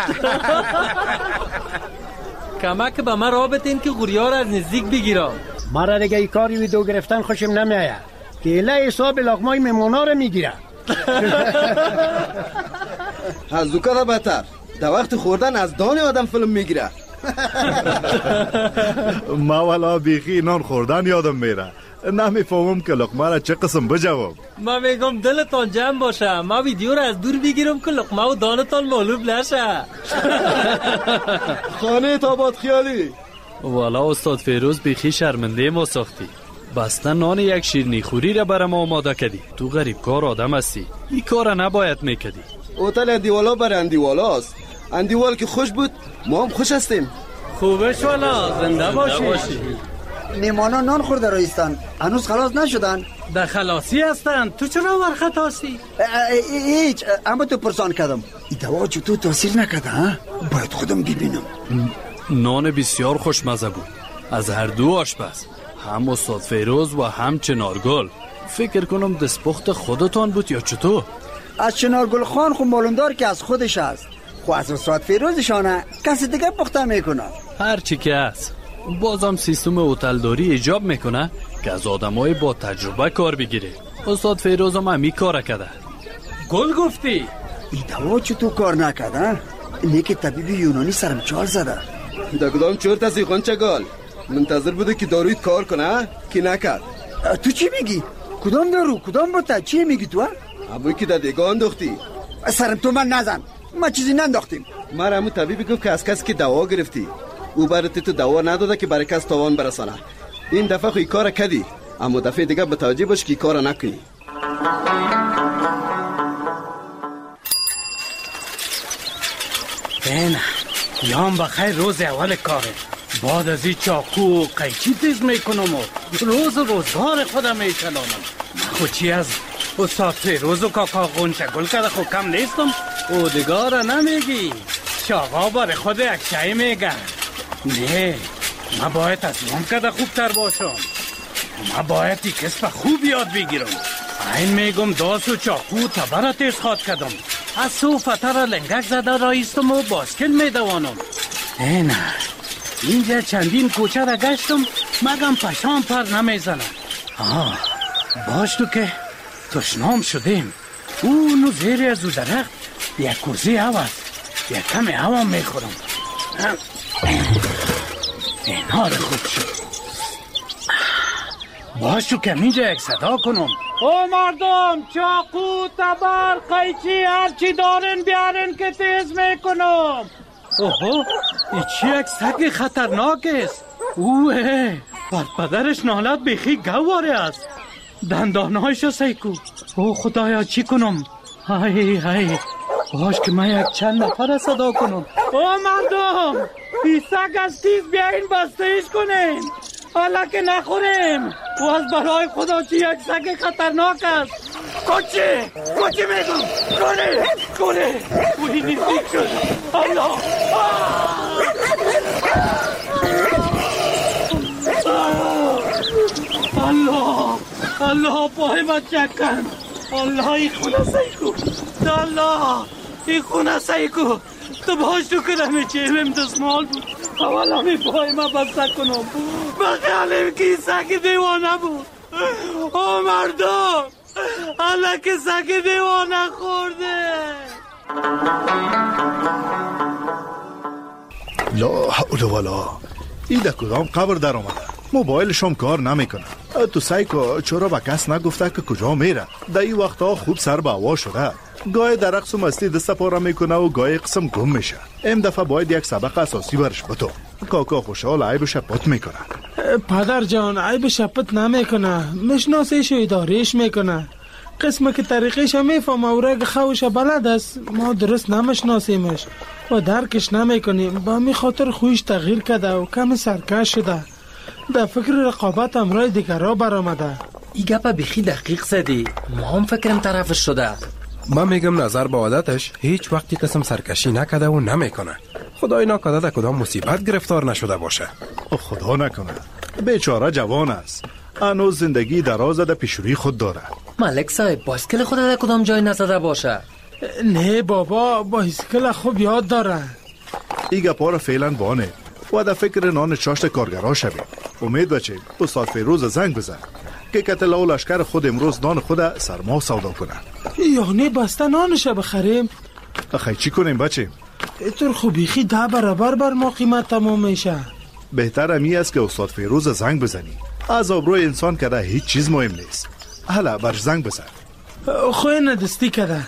کمک به من را بتین که غوریار از نزدیک بگیرم. مرا دیگه ای کاری ویدو گرفتن خوشم نمیایه. گیله حساب لقمای میمونا رو میگیره. از دوکا بهتر در وقت خوردن از دان آدم فیلم میگیره. ما والا بیخی نان خوردن یادم میره. نمیفهمم که لقمه را چه قسم بجوام. من میگم دلتان جمع باشه. ما ویدیو را از دور بگیرم که لقمه و دانتان معلوم نشه. خانه تاباد خیالی. والا استاد فیروز بیخی شرمنده ما ساختی. بستن نان یک شیرنی خوری را برام آماده کردی. تو غریب کار آدم هستی. این کار نباید میکردی. اوتل اندیوالا برای اندیوالاست. اندیوال که خوش بود ما هم خوش هستیم. خوبش والا زنده باشی. میمانا نان خورده رایستان هنوز خلاص نشدن. در خلاصی هستن. تو چرا ورخطاسی؟ هیچ اما تو پرسان کردم. این دوا چطور تاثیر نکرده ها؟ باید خودم ببینم. نان بسیار خوشمزه بود از هر دو آشپز، هم استاد فیروز و هم چنارگل. فکر کنم دستپخت خودتان بود یا چطور؟ از چنارگل خان خود معلوم دار که از خودش است. خو از استاد فیروزشانه کسی دیگه پخته میکنه. هر چی که است بازم سیستم هتلداری ایجاب میکنه که از آدمای با تجربه کار بگیره. استاد فیروز هم همی کار کرده. گل گفتی؟ این دوا چطور کار نکرده؟ نیک طبیب یونانی سرم چال زده. در کدام چورت هستی خانچه گال؟ منتظر بوده که دارویت کار کنه که نکرد. تو چی میگی؟ کدام دارو؟ کدام بوده؟ چی میگی تو؟ همونی که در دیگه انداختی. سرم تو من نزن. ما چیزی ننداختیم. من همون طبیبی گفت که از کسی که دوا گرفتی او برات تو دوا نداده که برای کس تاوان برسانه. این دفعه خوی کار کردی اما دفعه دیگه متوجه باش که کار نکنی. بینه یام بخیر روز اول کاره. بعد از این چاقو و قیچی تیز میکنم و روز روزگار خودم میچلانم. خود چی از استاد فیروز و کاکا غنچه گل کرده خود کم نیستم. او دیگاره نمیگی شاقا برای خود یک شای میگن. نه ما باید از نام کرده خوبتر باشم. ما باید ای کسب خوب یاد بگیرم. این میگم داس و چاقو تبره تیز خواد کردم. از سو فتر لنگک زده رایستم و باسکل میدوانم. نه اینجا چندین کوچه را گشتم مگم پشام پر نمیزنم. باش تو که تشنام شدیم. اونو زیر از او درخت یک کوزی هوا یک کمی هوا میخورم. این حال خوب شد. باش تو که اینجا یک صدا کنم. او مردم چاقو تبر قیچی هرچی دارن بیارن که تیز میکنم. اوه این چی یک سگ خطرناک است. اوه بر پدرش نالت بیخی گواره است. دندانهایش سیکو. او خدایا چی کنم؟ های باش که من یک چند نفر صدا کنم. او مردم این سگ از تیز بیاین بستهش کنین حالا که نخوریم. و از برای خدا چی یک سگ خطرناک است. کچی میگم کنه وی نزدیک شد. الله پای من چکن. الله ای خونه سیکو. الله ای خونه سیکو. تو باش تو که نمیچیم دستمال بود. اول همی پای من بسته کنم. بخیالیم که سگ دیوانه بود. او مردم الله که سگ دیوانه خورده. لا حول ولا. این در کدام قبر در آمده؟ موبایلشم کار نمیکنه. تو سایکو چرا با کس نگفته که کجا میره؟ در این وقتا خوب سر به هوا شده. گاهی در رقص و مستی دست پاره میکنه و گاهی قسم گم میشه. این دفعه باید یک سبق اساسی برش بتو. کاکا خوشحال عیبش پت میکنه. پدر جان عیبش پت نمیکنه. مشناسیش و اداریش میکنه. قسمه که طریقش میفهمه و رگ خوش بلد است. ما درست نمشناسیمش و درکش نمیکنیم. با می خاطر خویش تغییر کرده و کمی سرکش شده. در فکر رقابت امرای دیگرها برآمده. این گپا بیخی دقیق زدی. ما هم فکرم طرفش شده. من میگم نظر به عادتش هیچ وقتی قسم سرکشی نکده و نمیکنه. خدای ناکرده در کدام مصیبت گرفتار نشده باشه. خدا نکنه. بیچاره جوان است. هنوز زندگی دراز در پیشروی خود داره. ملک صاحب بایسکل خود در کدام جای نزده باشه؟ نه بابا، بایسکل خوب یاد داره. این گپا را فعلا بانه و در فکر نان چاشت کارگرها شویم. امید بچه استاد فیروز زنگ بزن که کتلا و لشکر خود امروز نان خود سرما سودا کنه. یعنی بسته نانش بخریم؟ اخی چی کنیم بچه؟ اینطور خوبیخی 10 برابر بر ما قیمت تمام میشه. بهتر امی است که استاد فیروز زنگ بزنی. از آبروی انسان کده هیچ چیز مهم نیست. حالا برش زنگ بزن. خوی ندستی کده.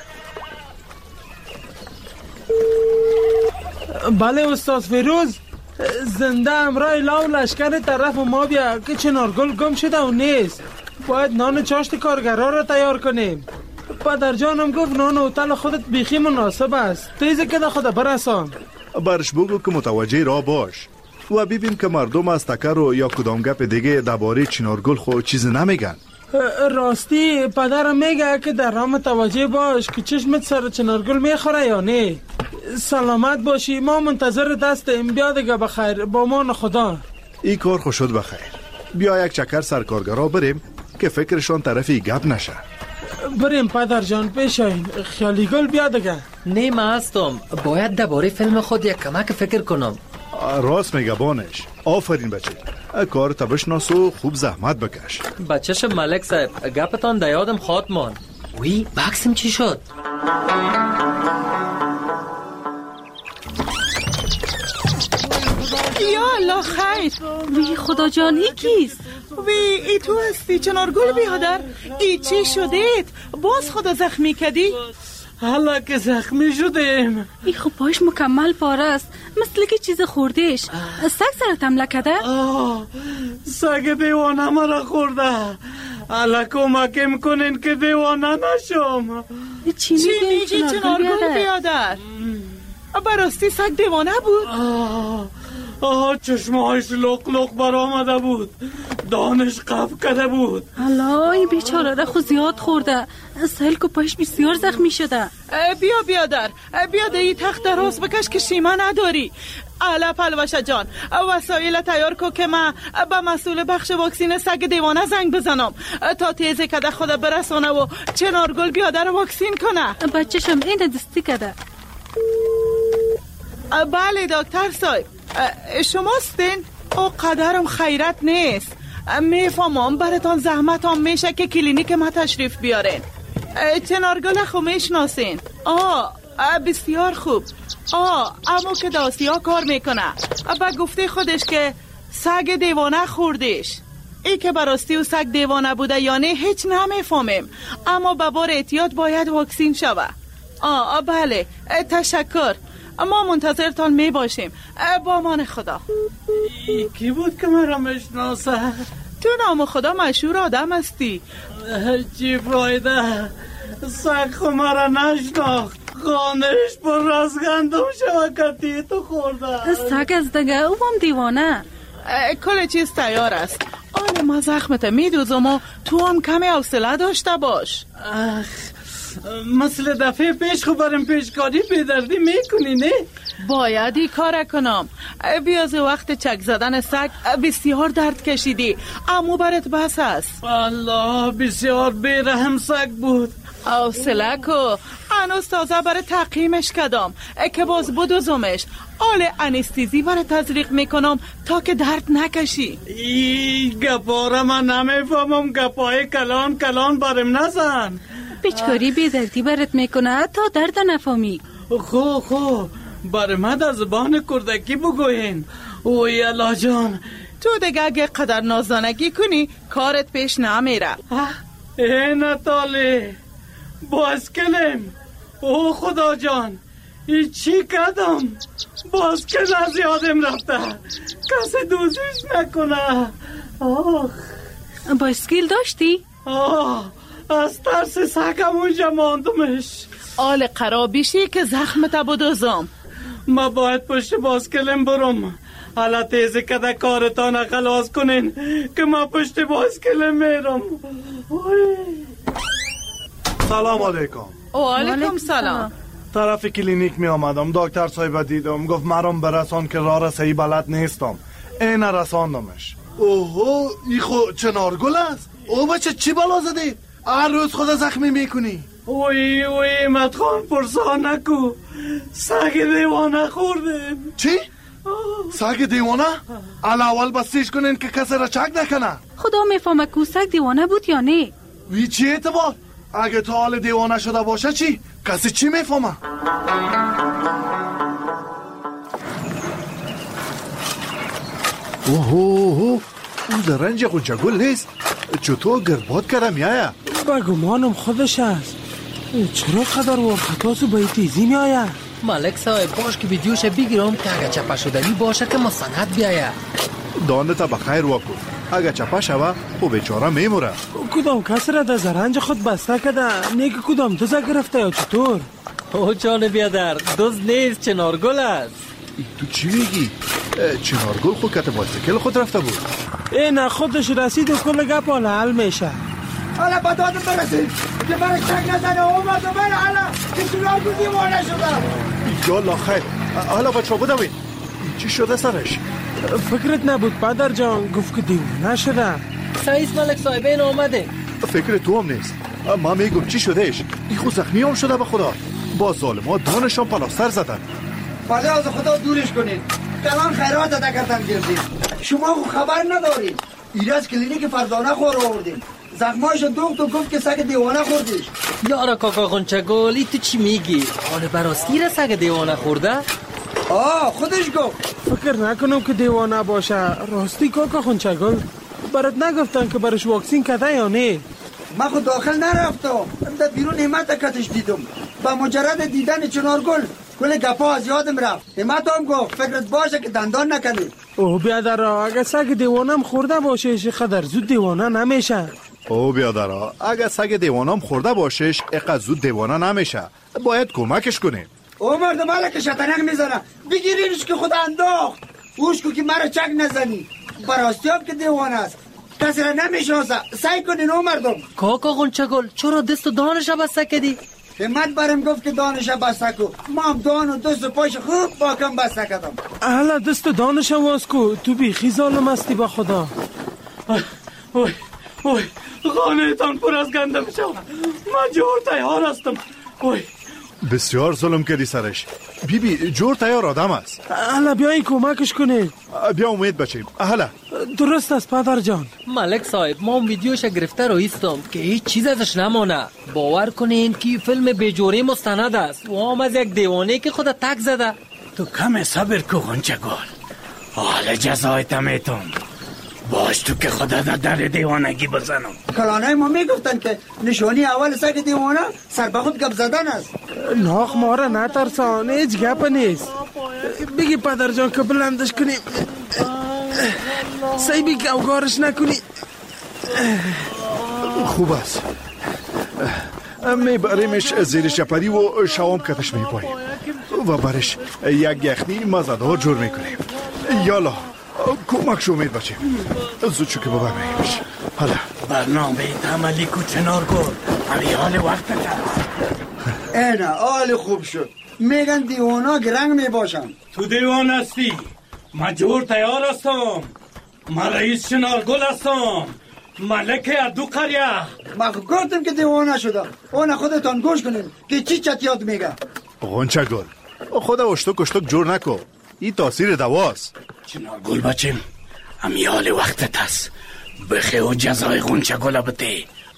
بله استاد فیروز، زنده امرای لاو لشکر طرف ما بیا که چنارگل گم شده و نیست. باید نان چاشت کارگرها را تیار کنیم. پدر جانم گفت نان هتل خودت بیخی مناسب است. تیزه که خدا برسان. برش بگو که متوجه را باش و ببین که مردم از تکر و یا کدام گپ دیگه درباره چنارگل خود چیز نمیگن. راستی پدرم میگه که در راه متوجه باش که چشمت سر چنارگل میخوره یا نه. سلامت باشی، ما منتظر دستیم. بیا دیگه بخیر، با مان خدا. این کار خوش شد بخیر. بیا یک چکر سرکارگرها بریم که فکرشان طرفی گپ نشه. بریم پدر جان، پیش این خیالی گل بیا دیگه. نه من هستم، باید درباره فیلم خود یک کمک فکر کنم. راست میگه بانش. آفرین بچه، کار بشناس و خوب زحمت بکش. بچه‌ش ملک صاحب، گپتان در یادم خاط مان. وی بکسم چی شد؟ یا الله خیر. وی خدا جان ای کیست؟ وی ای تو هستی چنارگل بیادر؟ ای چی شدید؟ باز خدا زخمی کردی؟ حالا که زخمی شدیم. ای خب پایش مکمل پاره است، مثل که چیز خوردیش. سگ سرت حمله کرده؟ سگ دیوانه مرا خورده. حالا کمکم کنین که دیوانه نشم. چی میگی چنارگل بیادر؟ براستی سگ دیوانه بود؟ چشمهایش لق لق بر آمده بود، دانش قف کرده بود. حالا این بیچاره را خود زیاد خورده، سهل که پایش بسیار زخمی شده. بیا بیادر، بیا ده این تخت دراز بکش که شیمه نداری. الا پلوشه جان، وسایل تیار کو که من به مسئول بخش واکسین سگ دیوانه زنگ بزنم تا تیزه کده خود برسانه و چنارگل بیادر واکسین کنه. بچه‌شم این دستی کده. بله دکتر صاحب، شماستین؟ او قدرم خیرت نیست. میفهمم براتان زحمت هم میشه که کلینیک ما تشریف بیارین. چنارگل خو میشناسین؟ بسیار خوب. اما که داسیا کار میکنه. با گفته خودش که سگ دیوانه خوردیش. ای که براستی و سگ دیوانه بوده یا نه هیچ نمیفهمیم، اما به بار احتیاط باید واکسین شوه. بله تشکر، ما منتظرتان می باشیم. با امان خدا. کی بود که مرا میشناسه؟ تو نام خدا مشهور آدم هستی. چی فایده؟ سگ خو مرا نشناخت. خانهش پر از گندم شوکتی تو خورده. سگ از دگه او هم دیوانه. کل چیز تیار است. آن ما زخمت میدوزم و تو هم کمی حوصله داشته باش. مثل دفعه پیش خو برم پیشکاری بیدردی میکنی نه؟ باید ای کار کنم. بیازه وقت چک زدن سگ بسیار درد کشیدی، اما برات بس است. الله بسیار بیرحم سگ بود. حوصله کو، هنوز تازه برای تقییمش کدام که باز بدوزمش. آل انستیزی برای تزریق میکنم تا که درد نکشی. ای گپاره من نمیفهمم، گپای کلان کلان برم نزن. پیچکاری بیدردی برات میکنه تا درد نفهمی. خو بر من در زبان کردکی بگوین. اوی الله جان، تو دیگه اگه قدر نازدانگی کنی کارت پیش نمیره. ای نتالی باسکلم. او خدا جان، ای چی کردم؟ باسکل از یادم رفته. کسی دوزیش نکنه. باسکل داشتی؟ از ترس سگم اونجا ماندمش. آل قرابیشی که زخمت بدوزم. ما باید پشت باسکلم برم. حالا تیزی کده کارتان خلاص کنین که ما پشت باسکلم میرم. سلام علیکم. و علیکم سلام. طرف کلینیک می آمدم، دکتر صاحب دیدم، گفت مرام برسان که راه صحیح بلد نیستم. این رساندمش. اوه ای خو چنارگل است. او بچه چی بلا زدی؟ هر روز خود زخمی میکنی. اوی مدخان پرسان نکو، سگ دیوانه خوردیم. چی؟ سگ دیوانه؟ اول بستیش کنین که کسی را چک نکنه. خدا میفهمه که سگ دیوانه بود یا نه. وی چی اعتبار؟ اگه تا حال دیوانه شده باشه چی؟ کسی چی میفهمه؟ اوه اون درنج قنچه گل نیست. چطور گرباد کرده میایه؟ بگمانم خودش است. چرا قدر ورخطاسو به تیزی میایه؟ ملک صاحب باش که ویدیوش بگیرم که اگه چپه شدنی باشه که مستند بیایه. دانتا بخیر وکو. اگه چپه شوه او بیچاره میموره. کدام کس را در زرنج خود بسته کده؟ نیگه کدام دوزه گرفته یا چطور؟ او جان بیادر دوز نیست، چنارگل است. تو چی میگی؟ چنارگل خود کت بایسیکل خود رفته بود. نه خودش رسید و کل گپ حل میشه. حالا با دادم برسید که برای شک نزنه اومد و بره حالا که چنارگل دیوانه شده. یالا خیر. حالا بچه بودوین چی شده سرش؟ فکرت نبود پدر جان گفت که دیوانه شده. سعیس ملک صاحب این آمده. فکر تو هم نیست. ما میگم چی شدهش؟ این خود زخمی هم شده به خدا. با ظالما دانشان پلاستر زدن. ولی از خدا دورش کنید. کلان خیرات ادا کردن گردید. شما خبر ندارید. ایراز کلینیک فرزانه خور آوردیم. زخمایش دکتر گفت که سگ دیوانه خوردیش. یارا کاکا غنچه‌گل ای تو چی میگی؟ حال براستی را سگ دیوانه خورده؟ خودش گفت. فکر نکنم که دیوانه باشه. راستی کاکا غنچه‌گل برات نگفتن که برش واکسین کده یا نه؟ من خود داخل نرفتم. در بیرون همت کتش دیدم. با مجرد دیدن چنارگل کل گپا از یادم رفت. همت هم گفت فکرت باشه که دندان نکنید. بیادرها اگه سگ دیوانم خورده باشه قدر زود دیوانه نمیشه. بیادرها اگه سگ دیوانم خورده باشش اقدر زود دیوانه نمیشه. باید کمکش کنیم. مردم حالا که شطرنگ میزنه بگیرینش که خدا انداخت. اوشکو که مرا چک نزنی. براستی هم که دیوانه است. کسی را نمیشناسه. سعی کنین مردم. کاکا غنچه‌گل چرا دست و دانش بسته کردی؟ همت برم گفت که دانش بسته کو. ما هم دان و دست و پاش خوب باکم بسته کردم. حالا دست و دانش واز کو. تو بیخی ظالم هستی با خدا. خانه تان پر از گندم شو. من جور تیار هستم. بسیار ظلم کردی سرش. بی جور تیار آدم است. حالا بیایی کمکش کنید. بیا امید بچیم. حالا درست است پدر جان. ملک صاحب ما هم ویدیوش گرفته رو ایستم که هیچ چیز ازش نمانه. باور کنین که فیلم بیجوری مستند است و هم از یک دیوانه که خود تک زده. تو کم صبر کو غنچه‌گل. حالا جزایت میتون. باش تو که خدا در دیوانگی بزنم. کلانای ما میگفتن که نشانی اول سگ دیوانه سر به خود گپ زدن است. ناخ ما را نترسان هیچ گپ نیست. بگی پدر جان که بلندش کنیم. سیبی که اوگارش نکنی. خوب است. میبریمش زیر شپری و شوام کتش میپاییم و برش یک یخنی مزدار جور میکنیم. یالا کمک شو امید بچیم. زود شو که ببریمش. حالا برنامه عملی کو چنارگل. همی حال وقت هست. اینا حال خوب شد. میگن دیوانا گرنگ میباشن. تو دیوان هستی. من جور تیار هستم. من رئیس چنارگل هستم. ملک ادو قریه. من گفتم که دیوانه شدم. اون خودتان گوش کنین که چی چتیات میگه. غنچه‌گل خدا اشتک جور نکو. این تاثیر دواست. چنارگل بچیم همی حال وقتت هست. بخی و جزای غنچه‌گل بده.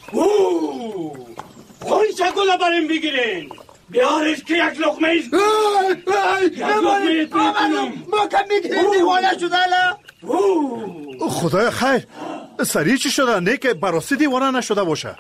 غنچه‌گل بریم بگیرین. بیارش که یک لقمه ایست. یک لقمه ایست میکنم. ما کم میگیرین دیوانه شده الان. خدای خیر. سریع چی شده؟ نه که براستی دیوانه نشده باشه.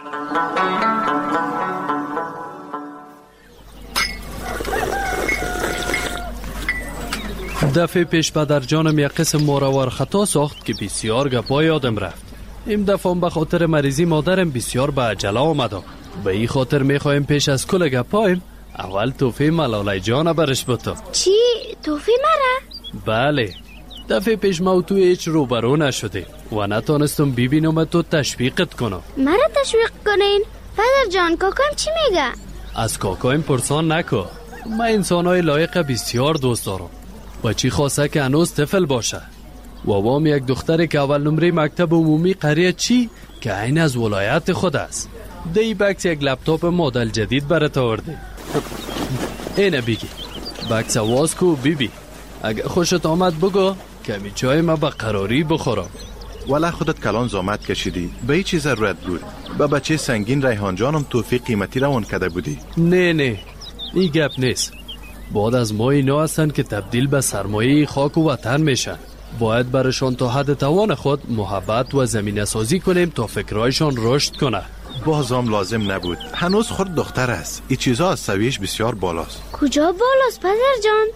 دفعه پیش پدر جانم یک قسم ماروار خطا ساخت که بسیار گپا یادم رفت. این دفعه به خاطر مریضی مادرم بسیار به عجله آمدم. به این خاطر میخوایم پیش از کل گپایم اول توفی ملاله جان برش بتم. چی؟ توفی مرا؟ بله. دفعه پیش ما تو هیچ روبرو نشده و نتانستم ببینم تو تشویقت کنم. مرا تشویق کنین؟ پدر جان کاکایم چی میگه؟ از کاکایم پرسان نکو. من انسانای لایق بسیار دوست دارم. بچی خواسته که هنوز طفل باشه و وام یک دختری که اول نمره مکتب عمومی قریه چی که عین از ولایت خود است. دی بکس یک لپتاپ مدل جدید برات آورده. اینه بگی بکس واز کو بیبی اگه خوشت آمد بگو کمی چای ما به قراری بخورم. ولی خودت کلان زامت کشیدی به این چیز ضرورت بود؟ به بچه سنگین ریحان جانم توفیق قیمتی روان کرده بودی. نه این گپ نیست. بعد از ما اینا هستن که تبدیل به سرمایه خاک و وطن میشن. باید برشان تا حد توان خود محبت و زمینه سازی کنیم تا فکرایشان رشد کنه. بازم لازم نبود. هنوز خود دختر است. این چیزا از سویش بسیار بالاست. کجا بالاست پدر جان؟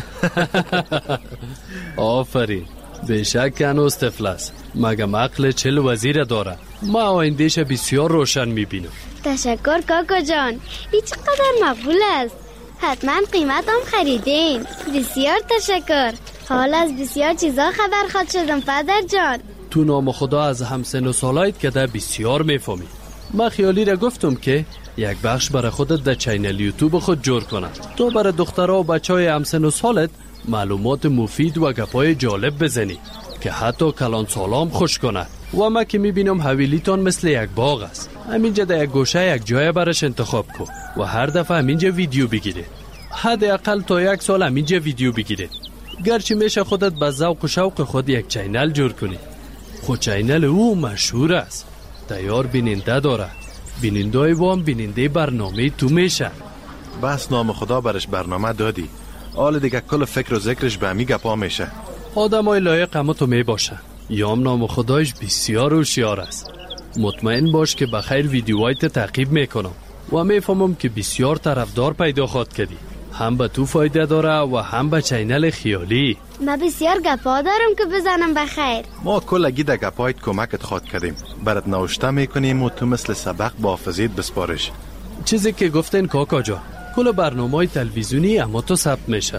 آفرین. بیشک هنوز طفل است. مگه عقل 40 وزیر داره. ما آیندهش بسیار روشن میبینم. تشکر کاکا جان. این چقدر مقبول است. حتما قیمت هم خریدین. بسیار تشکر. حال از بسیار چیزا خبر خواد شدم پدر جان. تو نام خدا از همسن و سالایت که ده بسیار میفهمی. من خیالی را گفتم که یک بخش برای خودت در چینل یوتیوب خود جور کنم تو برای دخترها و بچه های همسن و سالت معلومات مفید و گپای جالب بزنی که حتی کلان سالام خوش کنه. و ما که میبینم حویلیتان مثل یک باغ است. همینجا در یک گوشه یک جای برش انتخاب کن و هر دفعه همینجا ویدیو بگیره. حداقل تا 1 سال همینجا ویدیو بگیره. گرچه میشه خودت به ذوق و شوق خود یک چینل جور کنی. خود چینل او مشهور است. تیار بیننده داره. بینندای وام بیننده برنامه تو میشه. بس نام خدا برش برنامه دادی. حال دیگه کل فکر و ذکرش به همی گپا میشه. آدمای لایق اما تو میباشه. یام نام خدایش بسیار هوشیار است. مطمئن باش که بخیر ویدیوهایت تعقیب میکنم و میفهمم که بسیار طرفدار پیدا خواد کردی. هم به تو فایده داره و هم به چینل خیالی. ما بسیار گپا دارم که بزنم بخیر. ما کلگی در گپایت کمکت خواد کردیم. برات نوشته میکنیم و تو مثل سبق با حافظیت بسپارش. چیزی که گفتین کاکا جان کل برنامه‌های تلویزیونی اما تو ثبت میشه.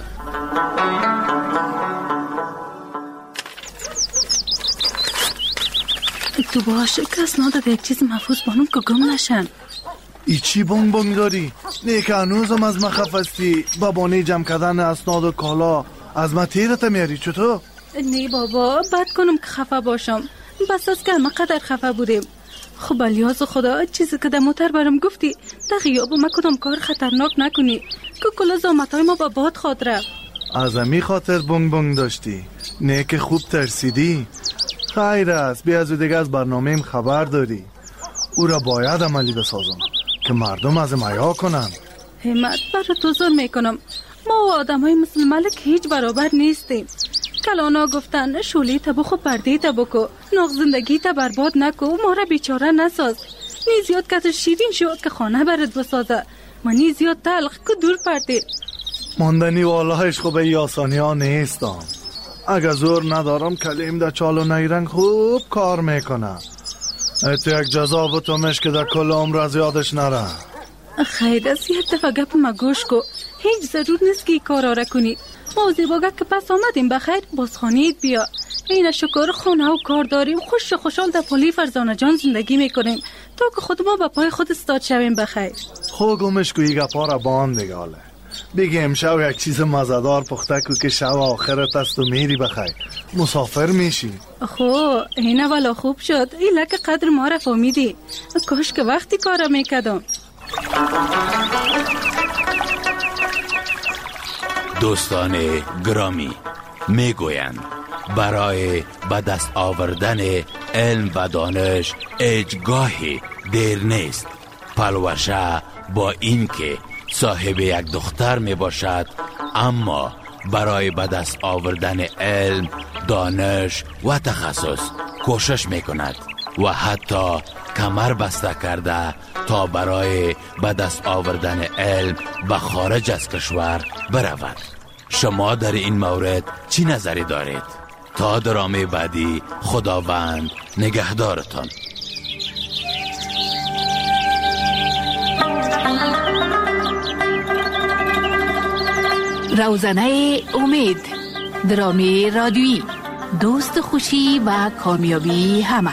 تو باشه کس ناده یک چیز محفوظ بانم که گم نشن. ای چی بانگ بانگ داری؟ نه که هنوزم از من خفستی بابانه جمع کردن اسناد و کالا از من تیرت میاری چطور؟ نه بابا بد کنم که خفه باشم. بس از که همه قدر خفه بودیم. خب الیاز خدا چیزی که در موتر برم گفتی در غیاب ما کدام کار خطرناک نکنی که کل زامتهای ما با باد خواد رفت. از امی خاطر بانگ بانگ داشتی؟ نه که خوب ترسیدی؟ خیر است بیا از دیگه از برنامه‌ام خبر داری. او را باید عملی بسازم که مردم از حیا کنن. همت برای تو زور میکنم. ما و آدم های مثل ملک هیچ برابر نیستیم. کلانا گفتن شولی تبخ و پرده تبکو ناغ زندگی تا برباد نکو ما را بیچاره نساز. نی زیاد کت شیرین شو که خانه برد بسازه ما نی زیاد تلخ که دور پرده. ماندنی والهش خوب ای آسانی ها نیستم. اگه زور ندارم کلیم در چال و نیرنگ خوب کار میکنم. ایتو یک جزا بتومش که در کل عمر از یادش نره. خیر از یک دفعه گپ ما گوش کو. هیچ ضرور نیست که ای کار آره کنی. موزی باگه که پس آمدیم بخیر بازخانیت بیا. این شکر خونه و کار داریم خوش و خوشحال در پلی فرزانه جان زندگی میکنیم تا که خود ما با پای خود استاد شویم بخیر. خو گمش کو ای گپا را باند دیگاله. بگه امشب یک چیز مزدار پخته کو که شب آخرت است و میری بخیر مسافر میشی. خو این والا خوب شد ایلا که قدر ما را فهمیدی. کاش که وقتی کارا میکدم. دوستان گرامی میگویند برای به دست آوردن علم و دانش هیچگاهی دیر نیست. پلوشه با این که صاحب یک دختر می باشد اما برای به دست آوردن علم، دانش و تخصص کوشش می کند و حتی کمر بسته کرده تا برای به دست آوردن علم به خارج از کشور برود. شما در این مورد چی نظری دارید؟ تا درامه بعدی خداوند نگهدارتان. روزنه امید، درامی رادیویی، دوست خوشی و کامیابی همه.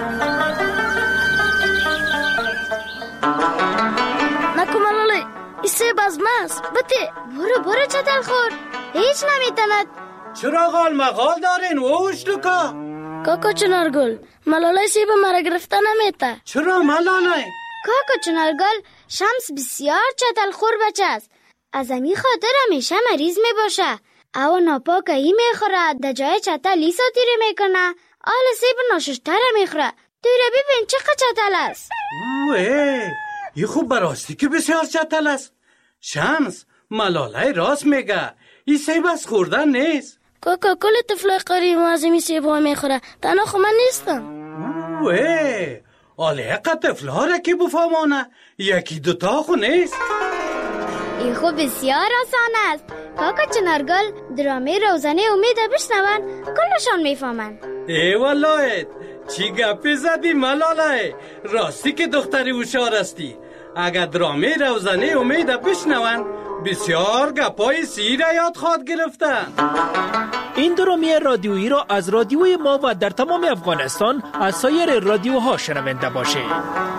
نکو ملاله سیب از ماست. بته برو چتل خور، هیچ نمیتند. چرا غال مغال دارین اوش لکا؟ کاکا چنارگل، ملالای سیب مرا گرفته نمیته. چرا ملالای؟ کاکا چنارگل شمس بسیار چتل خور بچه است. از امی خاطر همیشه مریض می باشه. او ناپاک ای میخوره، در جای چتل ای ساتیره میکنه. آل سیب ناششتر میخوره. توی ببین چقدر چتل است. اوه ای خوب براستی که بسیار چتل است. شمس ملالای راست میگه، این سیب از خوردن نیست. کاکا کل طفلای قریب از این سیب ها میخوره، تنها خو من نیستم. اوه آله اقا طفل ها را که بفهمانه، یکی دوتا خو نیست. این خو بسیار آسان است. کاکا چنارگل درامه روزانه امید بشنون کلشان میفهمن. ای والله چی گپی زدی ملالای، راستی که دختری هوشیار استی. اگر درامه روزانه امید بشنون بسیار گپای سیر یاد خواهد گرفتن. این درامه رادیویی را از رادیوی ما و در تمام افغانستان از سایر رادیوها شنونده باشید.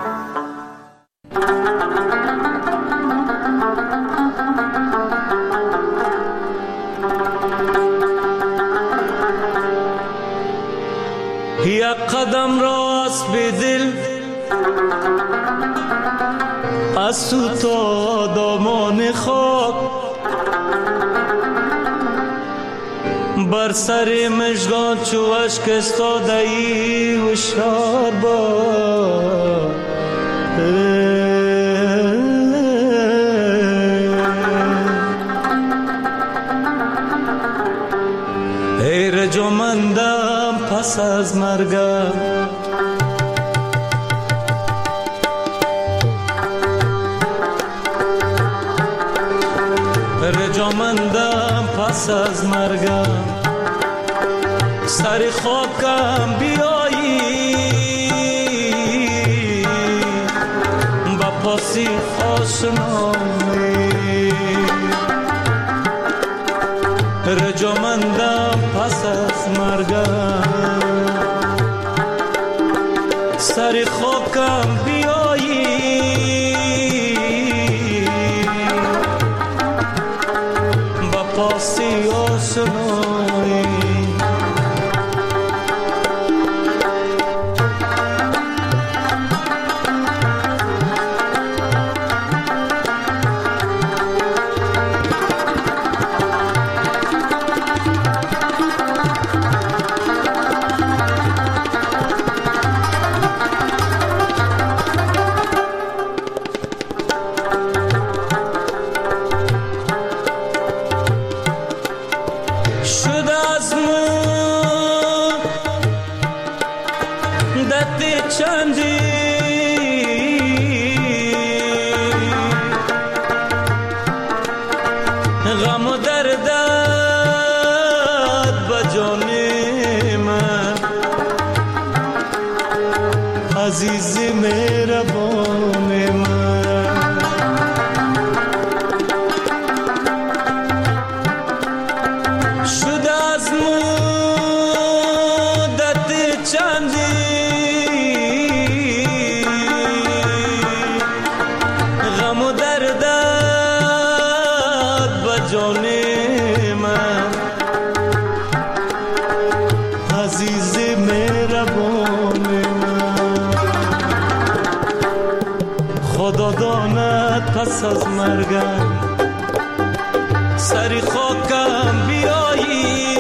یک قدم راست به دل از تو تا دامان خاک، بر سر مژگان چو اشک استاده ای هوشیار باش. ای رجامندم پس از مرگم، رجامندم پس از مرگم، سر خاکم بیایی با پاسی آشنایی. رجامندم پس از مرگم، سر خاکم بیایی با پاسی آشنایی. پس از مرگم سری خاکم بیایی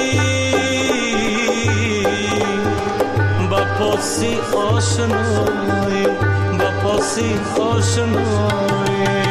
با پاسی آشنایی، با پاسی آشنایی.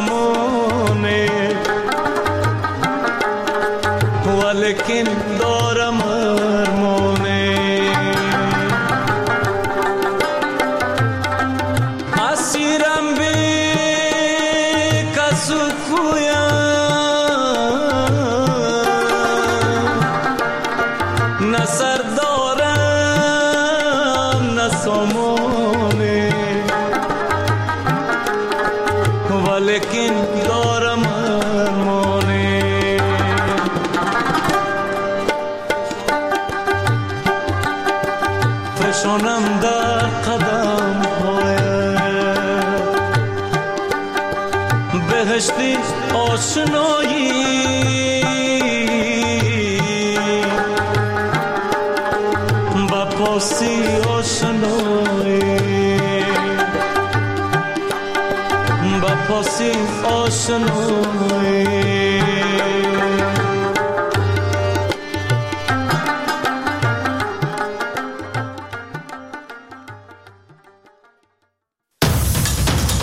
लेकिन दो نگویم نه سر دارم نه سامانه ولیکن دارم ارمانه فشانم در قدم بهشتی آشنایی با پاسی آشنایی با پاسی آشنایی